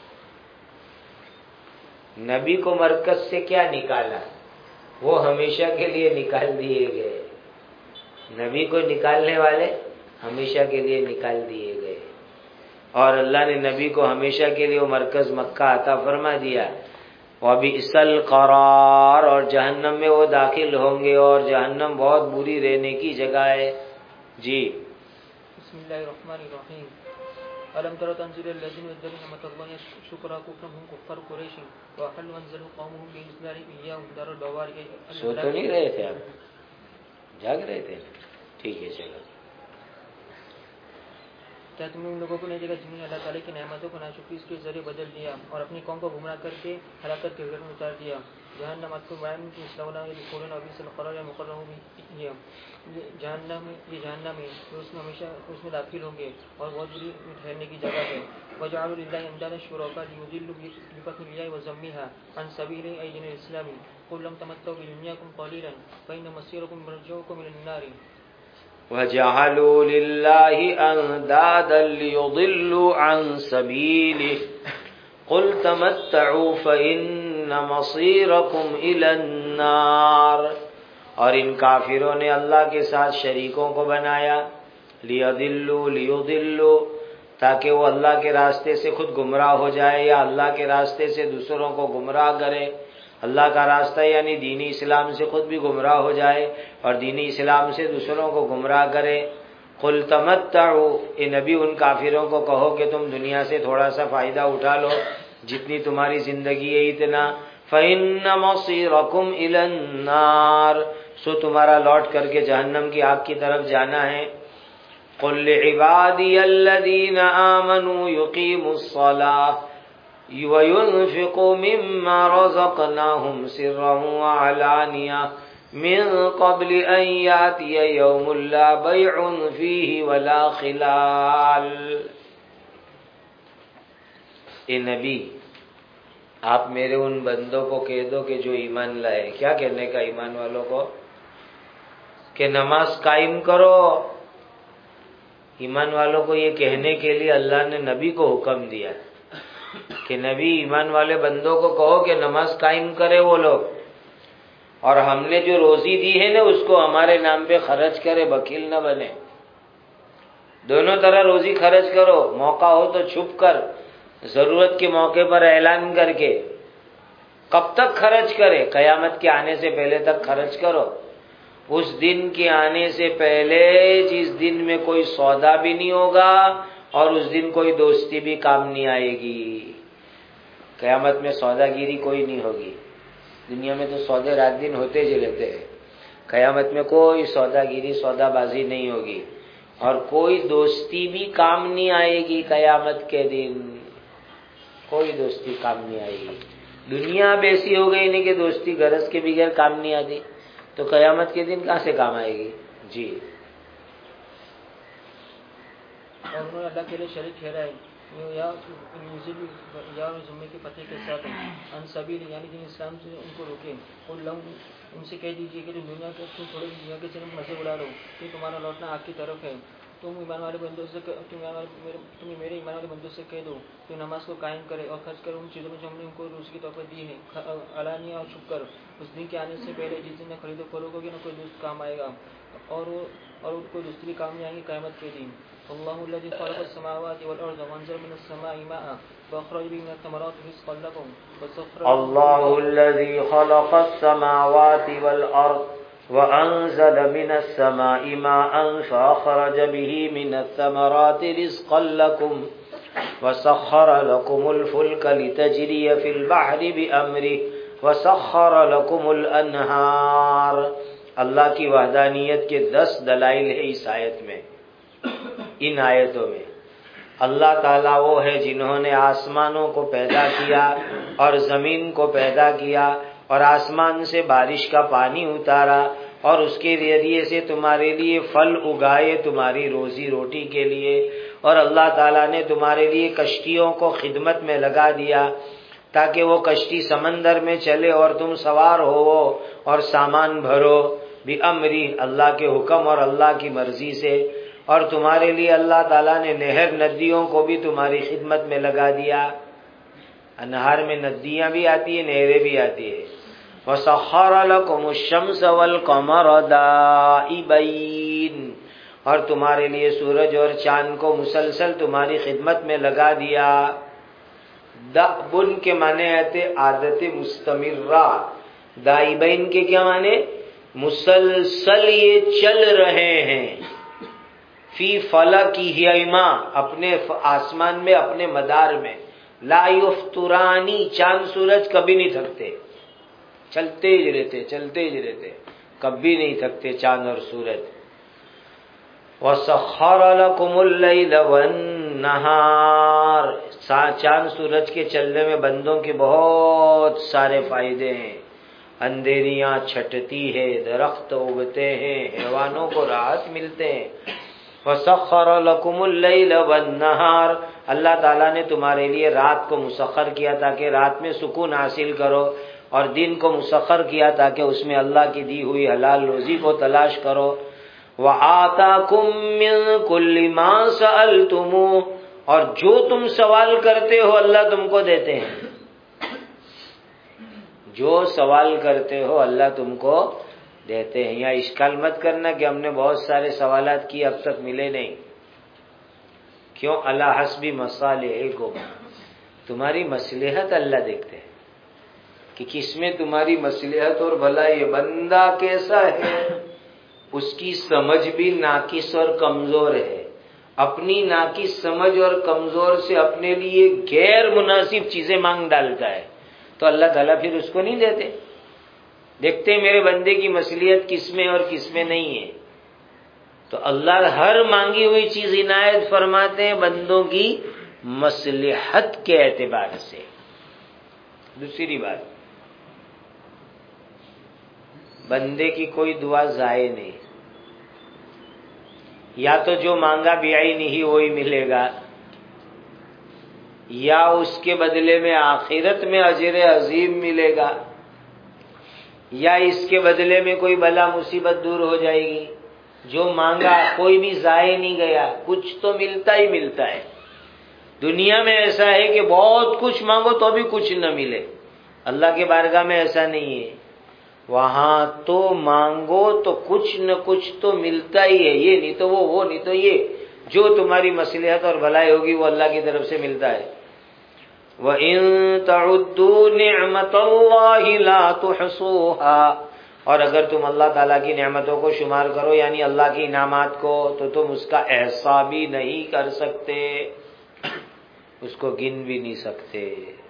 نبی کو مرکز سے کیا نکالا؟ وہ ہمیشہ کے لیے نکال دیے گئے. نبی کو نکالنے والے ہمیشہ کے لیے نکال دیے گئے، اور اللہ نے نبی کو ہمیشہ کے لیے وہ مرکز مکہ عطا فرما دیا. وبئس القرار، اور جہنم میں وہ داخل ہوں گے، اور جہنم بہت بری رہنے کی جگہ ہے. جی بسم اللہ الرحمن الرحیم. ألم تر تنزيل الذين يزدرون نعمة الله شكرا كفرهم كفار قريش وأحلوا أنزلوا قومهم بإذلال إياهم دار البوار. سو تو نہیں رہے تھے آپ؟ جاگ رہے تھے؟ ٹھیک ہے چلو. کیا تم ان لوگوں کو نہیں دیکھا جنہوں نے اللہ تعالیٰ کی نعمتوں کو ناشکری کے ذریعے بدل دیا اور اپنی قوم کو گمراہ کر کے ہلاکت کے گھر میں اتار دیا. جہنم جہنم ہے اس میں ہمیشہ اس میں داخل ہوں گے اور بہت بری ٹھہرنے کی جگہ ہے. وجعلوا لله اندادا شركاء ليضلوا بفضل الله وذمها عن سبيل أي دين الإسلام قل لم تمتعوا بدنياكم قليلا فإن مصيركم مرجعكم إلى النار. وَجَعَلُوا لِلَّهِ أَنْدَادًا لِيُضِلُّوا عَنْ سَبِيلِهِ قُلْ تَمَتَّعُوا فَإِنَّ مَصِيرَكُمْ إِلَى النَّارِ. اور ان کافروں نے اللہ کے ساتھ شریکوں کو بنایا، لیضلوا تاکہ وہ اللہ کے راستے سے خود گمراہ ہو جائے یا اللہ کے راستے سے دوسروں کو گمراہ کرے. اللہ کا راستہ یعنی دینی اسلام سے خود بھی گمراہ ہو جائے اور دینی اسلام سے دوسروں کو گمراہ کرے. قل تمتعوا، اے نبی ان کافروں کو کہو کہ تم دنیا سے تھوڑا سا فائدہ اٹھا لو، جتنی تمہاری زندگی ہے اتنا. فإن مصيركم إلى النار، سو تمہارا لوٹ کر کے جہنم کی آگ کی طرف جانا ہے. قل لعبادي الذين آمنوا يقيموا الصلاة وينفقوا مما رزقناهم سرا وعلانية من قبل أن يأتي يوم لا بيع فيه ولا خلال. اے نبی آپ میرے ان بندوں کو کہہ دو کہ جو ایمان لائے. کیا کہنے کا ایمان والوں کو؟ کہ نماز قائم کرو. ایمان والوں کو یہ کہنے کے لیے اللہ نے نبی کو حکم دیا کہ نبی ایمان والے بندوں کو کہو کہ نماز قائم کرے وہ لوگ، اور ہم نے جو روزی دی ہے نا اس کو ہمارے نام پہ خرچ کرے، بخیل نہ بنے. دونوں طرح روزی خرچ کرو، موقع ہو تو چھپ کر، ضرورت کے موقع پر اعلان کر کے. کب تک خرچ کرے؟ قیامت کے آنے سے پہلے تک خرچ کرو. اس دن کے آنے سے پہلے جس دن میں کوئی سودا بھی نہیں ہوگا اور اس دن کوئی دوستی بھی کام نہیں آئے گی. قیامت میں سودا گیری کوئی نہیں ہوگی. دنیا میں تو سودے رات دن ہوتے ہی رہتے ہیں. قیامت میں کوئی سودا گیری، سودا بازی نہیں ہوگی، اور کوئی دوستی بھی کام نہیں آئے گی. قیامت کے دن کوئی دوستی کام نہیں آئے گی. دنیا اب ایسی ہو گئی نہیں کہ دوستی غرض کے بغیر کام نہیں آتی. تو تو قیامت کے دن کہاں سے کام آئے گی؟ جی اور انہوں نے اللہ کے لیے شریک ٹھہرائے یا ذمے کے پتے کے ساتھ ان سبیل یعنی جن اسلام سے ان کو روکے اور ان سے کہہ دیجیے کہ دنیا کے تم تھوڑے دنیا کے صرف مزے اڑا رہو کہ تمہارا لوٹنا آگ کی طرف ہے. تم ایمان والے بندوں سے تم میرے ایمان والے بندوں سے کہہ دو کہ نماز کو قائم کرے اور خرچ کرو ان چیزوں میں جو ہم نے ان کو روزی کی توفیق دی ہے علانیہ اور چھپ کر اس دن کے آنے سے پہلے جس دن نہ خرید و فروخت ہوگی نہ کوئی دوست کام آئے گا اور کوئی دوسری کام نہیں آئیں گی قیامت کے دن. اللہ الذی خلق السماوات والارض وانزل من السماء ماء واخرج به من الثمرات رزقا لكم وسخر اللہ الذی خلق السماوات والارض وانزل من السماء ماء فاخرج به من الثمرات رزقا لكم وسخر لكم الفلك لتجري في البحر بأمره وسخر لكم الانہار. اللہ کی وحدانیت کے 10 دلائل ہیں اس آیت میں. ان آیتوں میں اللہ تعالیٰ وہ ہے جنہوں نے آسمانوں کو پیدا کیا اور زمین کو پیدا کیا اور آسمان سے بارش کا پانی اتارا اور اس کے ذریعے سے تمہارے لیے پھل اگائے تمہاری روزی روٹی کے لیے. اور اللہ تعالیٰ نے تمہارے لیے کشتیوں کو خدمت میں لگا دیا تاکہ وہ کشتی سمندر میں چلے اور تم سوار ہو اور سامان بھرو بِأَمْرِهِ اللہ کے حکم اور اللہ کی مرضی سے. اور تمہارے لیے اللہ تعالیٰ نے نہر ندیوں کو بھی تمہاری خدمت میں لگا دیا. انہار میں ندیاں بھی آتی ہیں نہریں بھی آتی ہیں. وَسَخَّرَ لَكُمُ الشَّمْسَ وَالْقَمَرَ دَائِبَيْنِ اور تمہارے لیے سورج اور چاند کو مسلسل تمہاری خدمت میں لگا دیا. دأبن کے معنی آتے عادت مستمرہ. دائبین کے کیا معنی؟ مسلسل یہ چل رہے ہیں. فی فلکہما اپنے آسمان میں اپنے مدار میں. لا یفترانی چاند سورج کبھی نہیں تھکتے، چلتے ہی رہتے کبھی نہیں تھکتے چاند اور سورج. وَسَخَّرَ لَكُمُ اللَّيْلَ وَالنَّهَارَ چاند سورج کے چلنے میں بندوں کے بہت سارے فائدے ہیں. اندھیریاں چھٹتی ہے، درخت اگتے ہیں، حیوانوں کو راحت ملتے ہیں. وَسَخَّرَ لَكُمُ اللَّيْلَ وَالنَّهَارَ اللہ تعالیٰ نے تمہارے لیے رات کو مسخر کیا تاکہ رات میں سکون حاصل کرو اور دن کو مسخر کیا تاکہ اس میں اللہ کی دی ہوئی حلال روزی کو تلاش کرو. وَآتَاكُم مِّن كُلِّ مَا سَأَلْتُمُوهُ اور جو تم سوال کرتے ہو اللہ تم کو دیتے ہیں. جو سوال کرتے ہو اللہ تم کو دیتے ہیں. یا اشکال مت کرنا کہ ہم نے بہت سارے سوالات کیے اب تک ملے نہیں. کیوں؟ اللہ حسب مصالحکم تمہاری مصلحت اللہ دیکھتے ہیں کہ کس میں تمہاری مصلحت اور بھلائی. بندہ کیسا ہے اس کی سمجھ بھی ناقص اور کمزور ہے. اپنی ناقص سمجھ اور کمزور سے اپنے لیے غیر مناسب چیزیں مانگ ڈالتا ہے تو اللہ تعالیٰ پھر اس کو نہیں دیتے. دیکھتے ہیں میرے بندے کی مصلحت کس میں اور کس میں نہیں ہے تو اللہ ہر مانگی ہوئی چیز عنایت فرماتے ہیں بندوں کی مصلحت کے اعتبار سے. دوسری بات، بندے کی کوئی دعا ضائع نہیں. یا تو جو مانگا بعینہ ہی وہی ملے گا یا اس کے بدلے میں آخرت میں اجر عظیم ملے گا یا اس کے بدلے میں کوئی بلا مصیبت دور ہو جائے گی. جو مانگا کوئی بھی ضائع نہیں گیا، کچھ تو ملتا ہی ملتا ہے. دنیا میں ایسا ہے کہ بہت کچھ مانگو تو بھی کچھ نہ ملے. اللہ کے بارگاہ میں ایسا نہیں ہے. وہاں تو مانگو تو کچھ نہ کچھ تو ملتا ہی ہے. یہ نہیں تو وہ نہیں تو یہ. جو تمہاری مصلحت اور بھلائی ہوگی وہ اللہ کی طرف سے ملتا ہے. وَإِن تَعُدُّوا نِعْمَةَ اللَّهِ لَا تُحْصُوهَا اور اگر تم اللہ تعالیٰ کی نعمتوں کو شمار کرو یعنی اللہ کی انعامات کو تو تم اس کا احصاء بھی نہیں کر سکتے، اس کو گن بھی نہیں سکتے.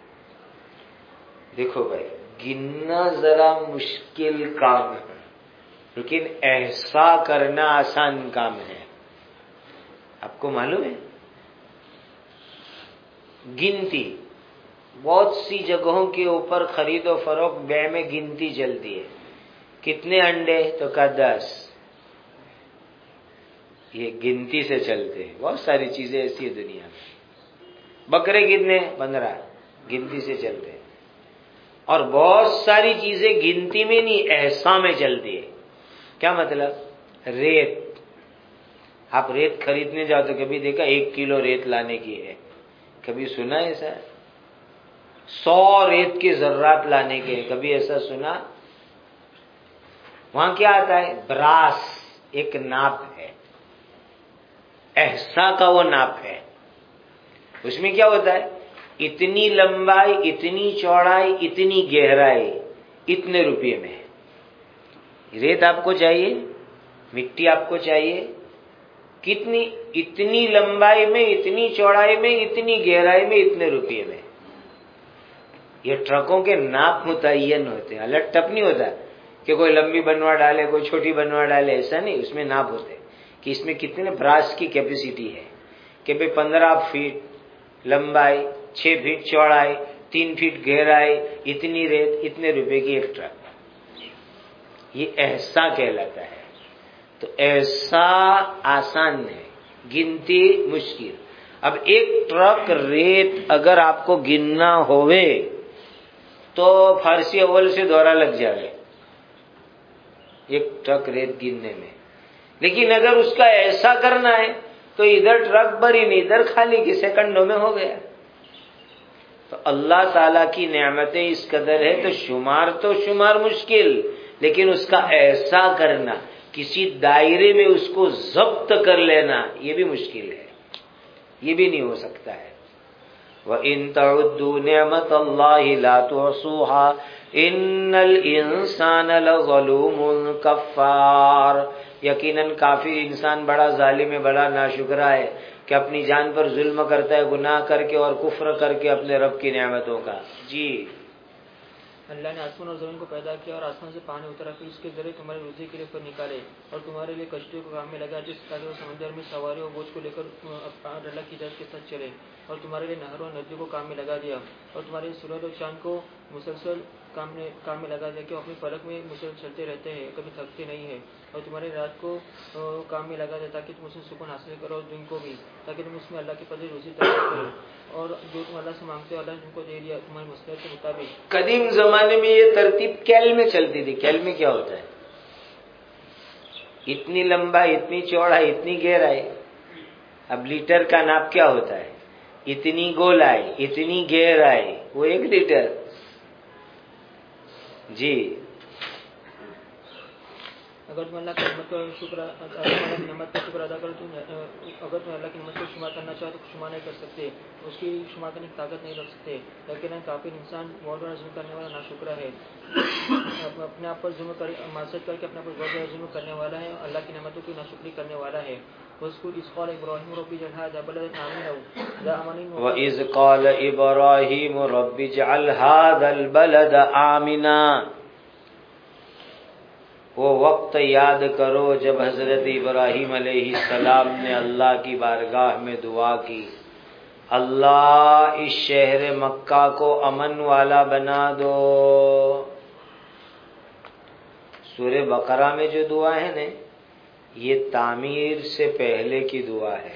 دیکھو بھائی، گننا ذرا مشکل کام ہے لیکن احصاء کرنا آسان کام ہے. آپ کو معلوم ہے گنتی بہت سی جگہوں کے اوپر خرید و فروخت بیع میں گنتی چلتی ہے کتنے انڈے؟ تو کہا 10. یہ گنتی سے چلتے ہیں. بہت ساری چیزیں ایسی ہیں دنیا میں. بکرے کتنے؟ 15. گنتی سے چلتے ہیں. اور بہت ساری چیزیں گنتی میں نہیں، احسا میں چلتی ہے. کیا مطلب؟ ریت. آپ ریت خریدنے جاؤ تو کبھی دیکھا 1 کلو ریت لانے کی ہے؟ کبھی سنا ایسا؟ 100 ریت کے ذرات لانے کے، کبھی ایسا سنا؟ وہاں کیا آتا ہے؟ براس. ایک ناپ ہے، احسا کا وہ ناپ ہے. اس میں کیا ہوتا ہے؟ اتنی لمبائی، اتنی چوڑائی، اتنی گہرائی، اتنے روپے میں. ریت آپ کو چاہیے، مٹی آپ کو چاہیے کتنی؟ اتنی لمبائی میں، اتنی چوڑائی میں، اتنی گہرائی میں، اتنے روپے میں. یہ ٹرکوں کے ناپ متعین ہوتے ہیں، الگ ٹپ نہیں ہوتا کہ کوئی لمبی بنوا ڈالے کوئی چھوٹی بنوا ڈالے، ایسا نہیں. اس میں ناپ ہوتے کہ اس میں کتنے براس کی کیپیسٹی ہے، کہ بھئی 15 فیٹ لمبائی، 6 فیٹ چوڑائی، 3 فیٹ گہرائی، اتنی ریت، اتنے روپے کی ایک ٹرک. یہ احسا کہلاتا ہے. تو احسا آسان ہے، گنتی مشکل. اب ایک ٹرک ریت اگر آپ کو گننا ہوئے تو فارسی اول سے دورہ لگ جائے ایک ٹرک ریت گننے میں. لیکن اگر اس کا ایسا کرنا ہے تو ادھر ٹرک بھری نہیں، ادھر خالی، کی سیکنڈوں میں ہو گیا. تو اللہ تعالیٰ کی نعمتیں اس قدر ہے تو شمار مشکل، لیکن اس کا ایسا کرنا، کسی دائرے میں اس کو ضبط کر لینا، یہ بھی مشکل ہے، یہ بھی نہیں ہو سکتا ہے. وَإِن تَعُدُّوا نِعْمَةَ اللَّهِ لَا تُحْصُوهَا إِنَّ الْإِنسَانَ لَظَلُومٌ كَفَّارٌ. یقیناً کافر انسان بڑا ظالم ہے، بڑا ناشکرا ہے کہ اپنی جان پر ظلم کرتا ہے، گناہ کر کے اور کفر کر کے اپنے رب کی نعمتوں کا. جی اللہ نے آسمان اور زمین کو پیدا کیا اور آسمان سے پانی اترا، پھر اس کے ذریعے تمہارے روزی کے لیے پر نکالے اور تمہارے لیے کشتیوں کو کام میں لگا، جس تاکہ وہ سمندر میں سواری اور بوجھ کو لے کر اللہ کی اجازت کے ساتھ چلے، اور تمہارے لیے نہروں اور ندیوں کو کام میں لگا دیا، اور تمہارے سورج اور چاند کو مسلسل کام میں لگا دیا کہ وہ اپنی فلک میں مسلسل چلتے رہتے ہیں، کبھی تھکتے نہیں ہیں، اور تمہاری رات کو کام میں لگا دیا تاکہ تم اس میں سکون حاصل کرو، اور دن کو بھی تاکہ تم اس میں اللہ کے فضل روزی تلاش کرو، اور جو تم اللہ سے مانگتے ہو اللہ نے تم کو دے دیا تمہاری مصلحت کے مطابق. قدیم زمانے میں یہ ترتیب کیل میں چلتی تھی. کیل میں کیا ہوتا ہے؟ اتنی لمبائی، اتنی چوڑائی، اتنی گہرائی. اب لیٹر کا ناپ کیا ہوتا ہے؟ اتنی گولائی، اتنی گہرائی، وہ 1 لیٹر. جی اگر تم اللہ کی نعمت کا شکر ادا کرو تو اگر تم اللہ کی نعمت کو شمار کرنا چاہو تو شمار نہیں کر سکتے، اس کی شمار کرنے کی طاقت نہیں رکھ سکتے. لیکن کافر انسان بہت بڑا ظلم کرنے والا ناشکرا ہے، اپنے آپ پر ظلم معصیت کر کے اپنے پر بہت بڑا ظلم کرنے والا ہے، اللہ کی نعمتوں کی ناشکری کرنے والا ہے. وَإِذْ قَالَ إِبْرَاهِيمُ رَبِّ اجْعَلْ هَٰذَا الْبَلَدَ آمِنًا. وہ وقت یاد کرو جب حضرت ابراہیم علیہ السلام نے اللہ کی بارگاہ میں دعا کی، اللہ اس شہر مکہ کو امن والا بنا دو. سورہ بقرہ میں جو دعا ہے نا، یہ تعمیر سے پہلے کی دعا ہے،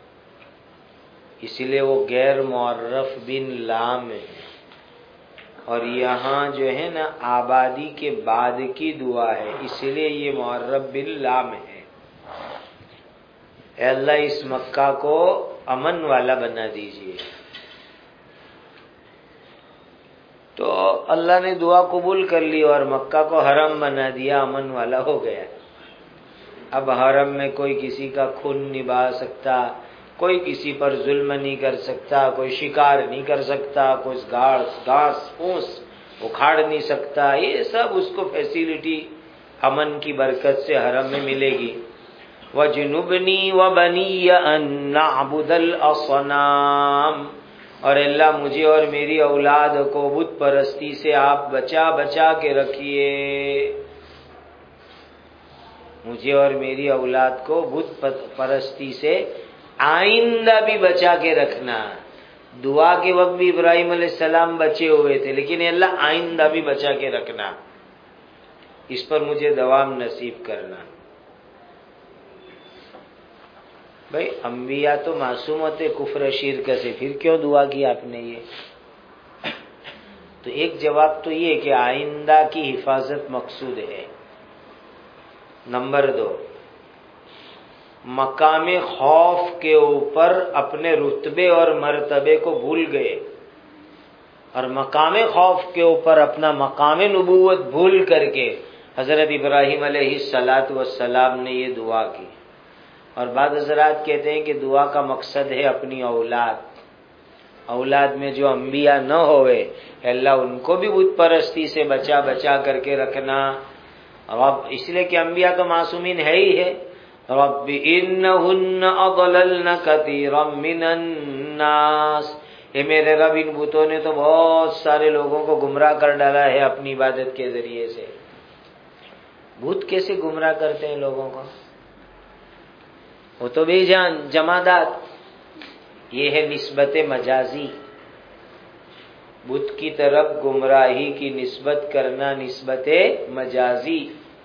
اسی لیے وہ غیر معرف بن لام ہے. اور یہاں جو ہے نا آبادی کے بعد کی دعا ہے، اسی لیے یہ معرف بن لام ہے. اے اللہ اس مکہ کو امن والا بنا دیجئے. تو اللہ نے دعا قبول کر لی اور مکہ کو حرم بنا دیا، امن والا ہو گیا. اب حرم میں کوئی کسی کا خون نہیں بہا سکتا، کوئی کسی پر ظلم نہیں کر سکتا، کوئی شکار نہیں کر سکتا، کوئی گھاس پھوس اکھاڑ نہیں سکتا. یہ سب اس کو فیسیلٹی امن کی برکت سے حرم میں ملے گی. وَجُنُبْنِي وَبَنِيَّ أَن نَّعْبُدَ الْأَصْنَامَ. اور اللہ مجھے اور میری اولاد کو بت پرستی سے آپ بچا کے رکھیے. مجھے اور میری اولاد کو بت پرستی سے آئندہ بھی بچا کے رکھنا. دعا کے وقت بھی ابراہیم علیہ السلام بچے ہوئے تھے، لیکن اللہ آئندہ بھی بچا کے رکھنا. اس پر مجھے دوام نصیب کرنا۔ بھائی انبیاء تو معصوم ہوتے کفر شرک سے، پھر کیوں دعا کی آپ نے یہ؟ تو ایک جواب تو یہ کہ آئندہ کی حفاظت مقصود ہے۔ نمبر 2، مقام خوف کے اوپر اپنے رتبے اور مرتبے کو بھول گئے، اور مقام خوف کے اوپر اپنا مقام نبوت بھول کر کے حضرت ابراہیم علیہ السلام نے یہ دعا کی۔ اور بعض حضرات کہتے ہیں کہ دعا کا مقصد ہے اپنی اولاد میں جو انبیاء نہ ہوئے اللہ ان کو بھی بت پرستی سے بچا کر کے رکھنا۔ رب اس لیے کہ انبیاء تو معصومین ہے ہی ہے۔ رب انہن اضللن کثیرا من الناس، اے میرے رب ان بتوں نے تو بہت سارے لوگوں کو گمراہ کر ڈالا ہے اپنی عبادت کے ذریعے سے۔ بت کیسے گمراہ کرتے ہیں لوگوں کو؟ وہ تو بے جان جمادات۔ یہ ہے نسبت مجازی، بت کی طرف گمراہی کی نسبت کرنا نسبت مجازی۔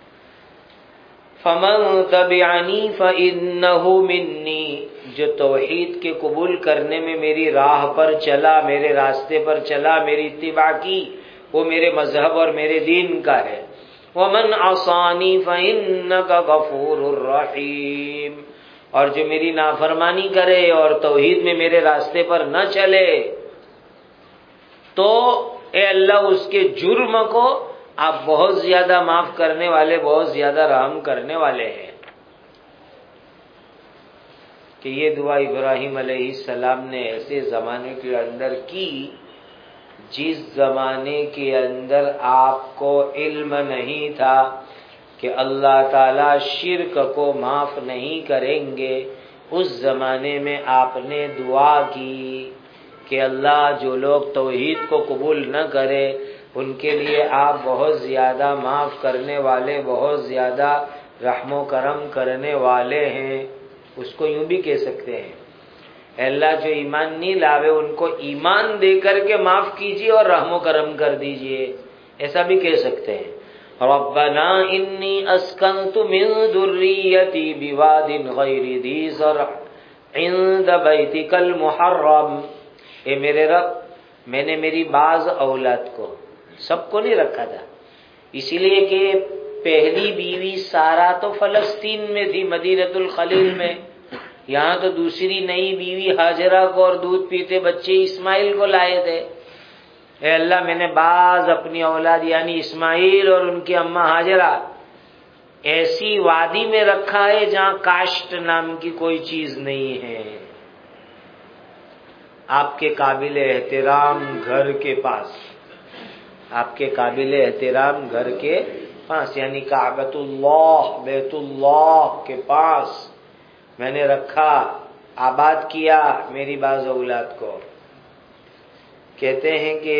فمن تبعنی فإنہ منی، جو توحید کے قبول کرنے میں میری راہ پر چلا، میرے راستے پر چلا، میری اتباع کی، وہ میرے مذہب اور میرے دین کا ہے۔ ومن عصانی فإنک غفور رحیم، اور جو میری نافرمانی کرے اور توحید میں میرے راستے پر نہ چلے تو اے اللہ اس کے جرم کو آپ بہت زیادہ معاف کرنے والے، بہت زیادہ رحم کرنے والے ہیں۔ کہ یہ دعا ابراہیم علیہ السلام نے ایسے زمانے کے اندر کی جس زمانے کے اندر آپ کو علم نہیں تھا کہ اللہ تعالی شرک کو معاف نہیں کریں گے، اس زمانے میں آپ نے دعا کی کہ اللہ جو لوگ توحید کو قبول نہ کرے ان کے لیے آپ بہت زیادہ معاف کرنے والے، بہت زیادہ رحم و کرم کرنے والے ہیں۔ اس کو یوں بھی کہہ سکتے ہیں اے اللہ جو ایمان نہیں لاوے ان کو ایمان دے کر کے معاف کیجیے اور رحم و کرم کر دیجیے، ایسا بھی کہہ سکتے ہیں۔ ربنا انی اسکنت من ذریتی بواد غیر ذی زرع عند بیتک المحرم، اے میرے رب میں نے میری بعض اولاد کو، سب کو نہیں رکھا تھا، اسی لیے کہ پہلی بیوی سارا تو فلسطین میں تھی مدینۃ الخلیل میں، یہاں تو دوسری نئی بیوی ہاجرہ کو اور دودھ پیتے بچے اسماعیل کو لائے تھے۔ اے اللہ میں نے بعض اپنی اولاد یعنی اسماعیل اور ان کی اماں ہاجرہ ایسی وادی میں رکھا ہے جہاں کاشت نام کی کوئی چیز نہیں ہے، آپ کے قابل احترام گھر کے پاس، آپ کے قابل احترام گھر کے پاس یعنی کعبۃ اللہ بیت اللہ کے پاس میں نے رکھا، آباد کیا میری بعض اولاد کو۔ کہتے ہیں کہ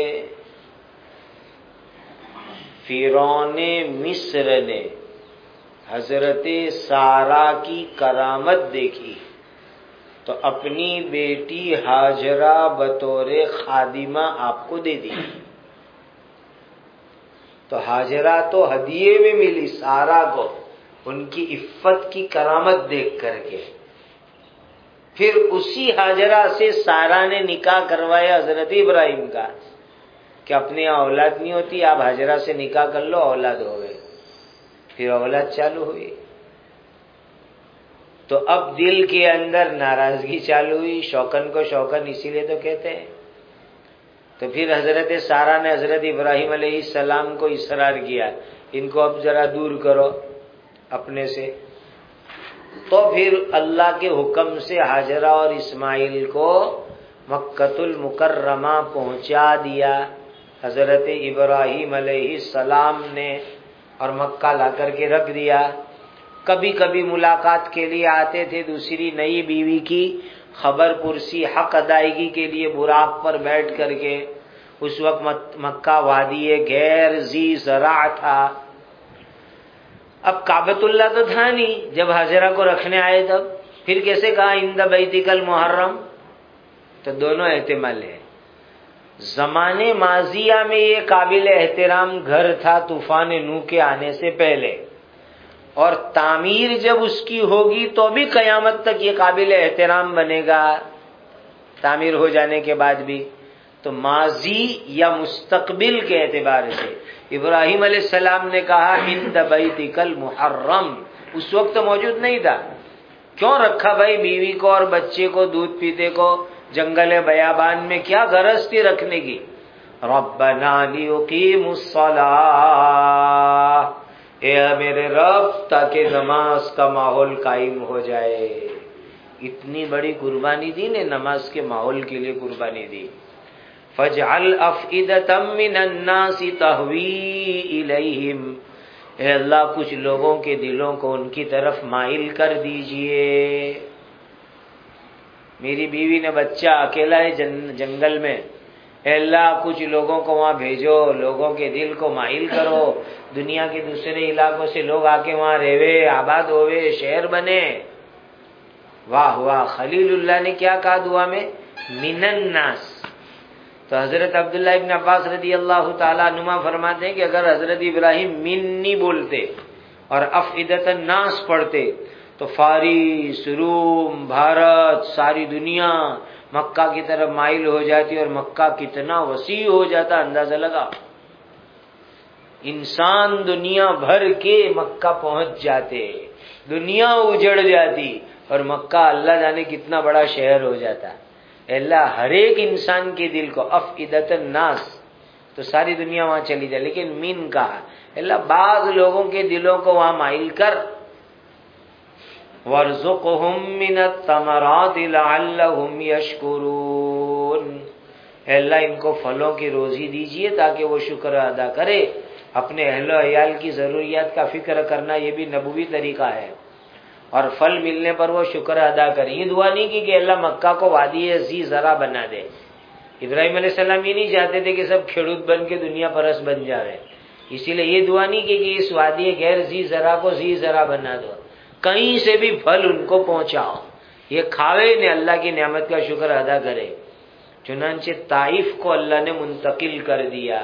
فرعون مصر نے حضرت سارہ کی کرامت دیکھی تو اپنی بیٹی ہاجرہ بطور خادمہ آپ کو دے دی۔ تو ہاجرہ تو ہدیے میں ملی سارہ کو، ان کی عفت کی کرامت دیکھ کر کے۔ پھر اسی ہاجرہ سے سارہ نے نکاح کروایا حضرت ابراہیم کا کہ اپنے یہاں اولاد نہیں ہوتی، آپ ہاجرہ سے نکاح کر لو، اولاد ہو گئے، پھر اولاد چالو ہوئی۔ تو اب دل کے اندر ناراضگی چالو ہوئی، شوکن کو شوکن اسی لیے تو کہتے ہیں۔ تو پھر حضرت سارہ نے حضرت ابراہیم علیہ السلام کو اصرار کیا ان کو اب ذرا دور کرو اپنے سے، تو پھر اللہ کے حکم سے ہاجرہ اور اسماعیل کو مکۃ المکرمہ پہنچا دیا حضرت ابراہیم علیہ السلام نے اور مکہ لا کر کے رکھ دیا۔ کبھی کبھی ملاقات کے لیے آتے تھے، دوسری نئی بیوی کی خبر پرسی حق ادائیگی کے لیے براق پر بیٹھ کر کے۔ اس وقت مکہ وادی غیر ذی زرع تھا، اب کعبۃ اللہ تو تھا نہیں، جب ہاجرہ کو رکھنے آئے تب پھر کیسے کہا عند بیتک المحرم؟ تو دونوں احتمال ہے، زمانے ماضیہ میں یہ قابل احترام گھر تھا طوفان نوح کے آنے سے پہلے، اور تعمیر جب اس کی ہوگی تو بھی قیامت تک یہ قابل احترام بنے گا، تعمیر ہو جانے کے بعد بھی۔ تو ماضی یا مستقبل کے اعتبار سے ابراہیم علیہ السلام نے کہا عند بیتک المحرم، اس وقت موجود نہیں تھا، کیوں رکھا بھائی بیوی کو اور بچے کو دودھ پیتے کو جنگل بیابان میں، کیا غرض تھی رکھنے کی؟ ربنا لیقیموا الصلاۃ، اے میرے رب تاکہ نماز کا ماحول قائم ہو جائے۔ اتنی بڑی قربانی دی نے، نماز کے ماحول کے لیے قربانی دی۔ فاجعل افئدۃ من الناس تہوی الیہم، اے اللہ کچھ لوگوں کے دلوں کو ان کی طرف مائل کر دیجئے۔ میری بیوی نے بچہ اکیلا ہے جنگل میں، اے اللہ کچھ لوگوں کو وہاں بھیجو، لوگوں کے دل کو مائل کرو، دنیا کے دوسرے علاقوں سے لوگ آ کے وہاں رہوے، آباد ہوئے، شہر بنے۔ واہ واہ، خلیل اللہ نے کیا کہا دعا میں؟ من الناس۔ تو حضرت عبداللہ ابن عباس رضی اللہ تعالیٰ عنہما فرماتے ہیں کہ اگر حضرت ابراہیم منی بولتے اور افئدۃ الناس پڑھتے تو فارس، روم، بھارت، ساری دنیا مکہ کی طرف مائل ہو جاتی، اور مکہ کتنا وسیع ہو جاتا اندازہ لگا، انسان دنیا بھر کے مکہ پہنچ جاتے، دنیا اجڑ جاتی، اور مکہ اللہ جانے کتنا بڑا شہر ہو جاتا۔ اللہ ہر ایک انسان کے دل کو افئدۃ الناس، تو ساری دنیا وہاں چلی جائے، لیکن من کہا، اللہ بعض لوگوں کے دلوں کو وہاں مائل کر۔ وارزقہم من الثمرات لعلہم یشکرون، اے اللہ ان کو پھلوں کی روزی دیجئے تاکہ وہ شکر ادا کرے۔ اپنے اہل و عیال کی ضروریات کا فکر کرنا یہ بھی نبوی طریقہ ہے، اور پھل ملنے پر وہ شکر ادا کریں۔ یہ دعا نہیں کی کہ اللہ مکہ کو وادی زی زرع بنا دے، ابراہیم علیہ السلام یہ نہیں چاہتے تھے کہ سب کھیڑوت بن کے دنیا پرست بن جاوے، اسی لیے یہ دعا نہیں کی کہ اس وادی غیر زی زرع کو زی زرع بنا دو، کہیں سے بھی پھل ان کو پہنچاؤ، یہ کھاوے نے، اللہ کی نعمت کا شکر ادا کرے۔ چنانچہ طائف کو اللہ نے منتقل کر دیا۔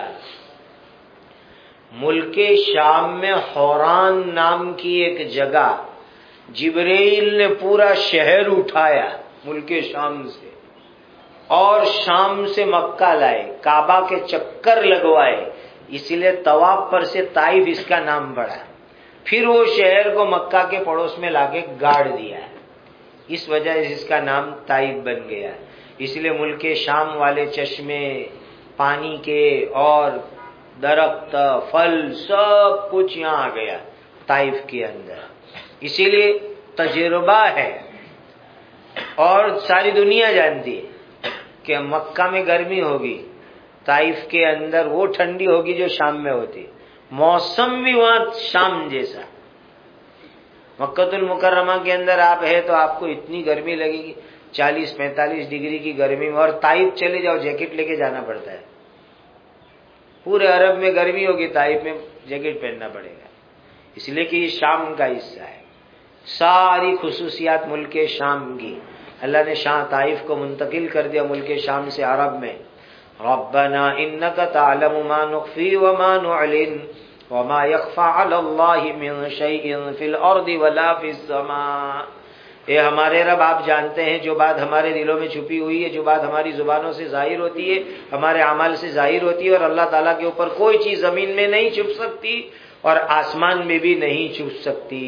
ملک شام میں حوران نام کی ایک جگہ جبرائیل نے پورا شہر اٹھایا ملک شام سے، اور شام سے مکہ لائے، کعبہ کے چکر لگوائے، اسی لیے طواف پر سے طائف اس کا نام پڑا۔ پھر وہ شہر کو مکہ کے پڑوس میں لا کے گاڑ دیا، اس وجہ سے اس کا نام طائف بن گیا۔ اس لیے ملک شام والے چشمے، پانی کے اور درخت، پھل، سب کچھ یہاں آ گیا طائف کے اندر۔ اسی لیے تجربہ ہے، اور ساری دنیا جانتی ہے کہ مکہ میں گرمی ہوگی، طائف کے اندر وہ ٹھنڈی ہوگی جو شام میں ہوتی، موسم بھی وہاں شام جیسا۔ مکہ المکرمہ کے اندر آپ ہے تو آپ کو اتنی گرمی لگے گی، 40-45 ڈگری کی گرمی میں، اور طائف چلے جاؤ جیکٹ لے کے جانا پڑتا ہے۔ پورے عرب میں گرمی ہوگی، طائف میں جیکٹ پہننا پڑے گا، اس لیے کہ یہ شام کا حصہ ہے۔ ساری خصوصیات ملک شام کی اللہ نے شاہ طائف کو منتقل کر دیا ملک شام سے عرب میں۔ ربنا انک تعلم ما نخفی وما نعلن وما یخفى علی اللہ من شیء فی الارض ولا فی السماء، اے ہمارے رب آپ جانتے ہیں جو بات ہمارے دلوں میں چھپی ہوئی ہے، جو بات ہماری زبانوں سے ظاہر ہوتی ہے، ہمارے اعمال سے ظاہر ہوتی ہے، اور اللہ تعالیٰ کے اوپر کوئی چیز زمین میں نہیں چھپ سکتی اور آسمان میں بھی نہیں چھپ سکتی۔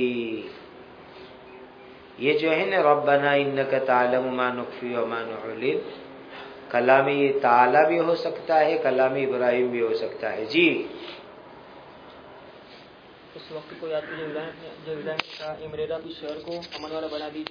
یہ جو ہے نا ربنا انک تعلم ما نخفی وما نعلن، کلام یہ تعالی بھی ہو سکتا ہے، کلام ابراہیم بھی ہو سکتا ہے۔ جی اس وقت کو یاد کیجیے، جو ابراہیم کا امریرہ بھی شہر کو امن والا بنا دیجیے۔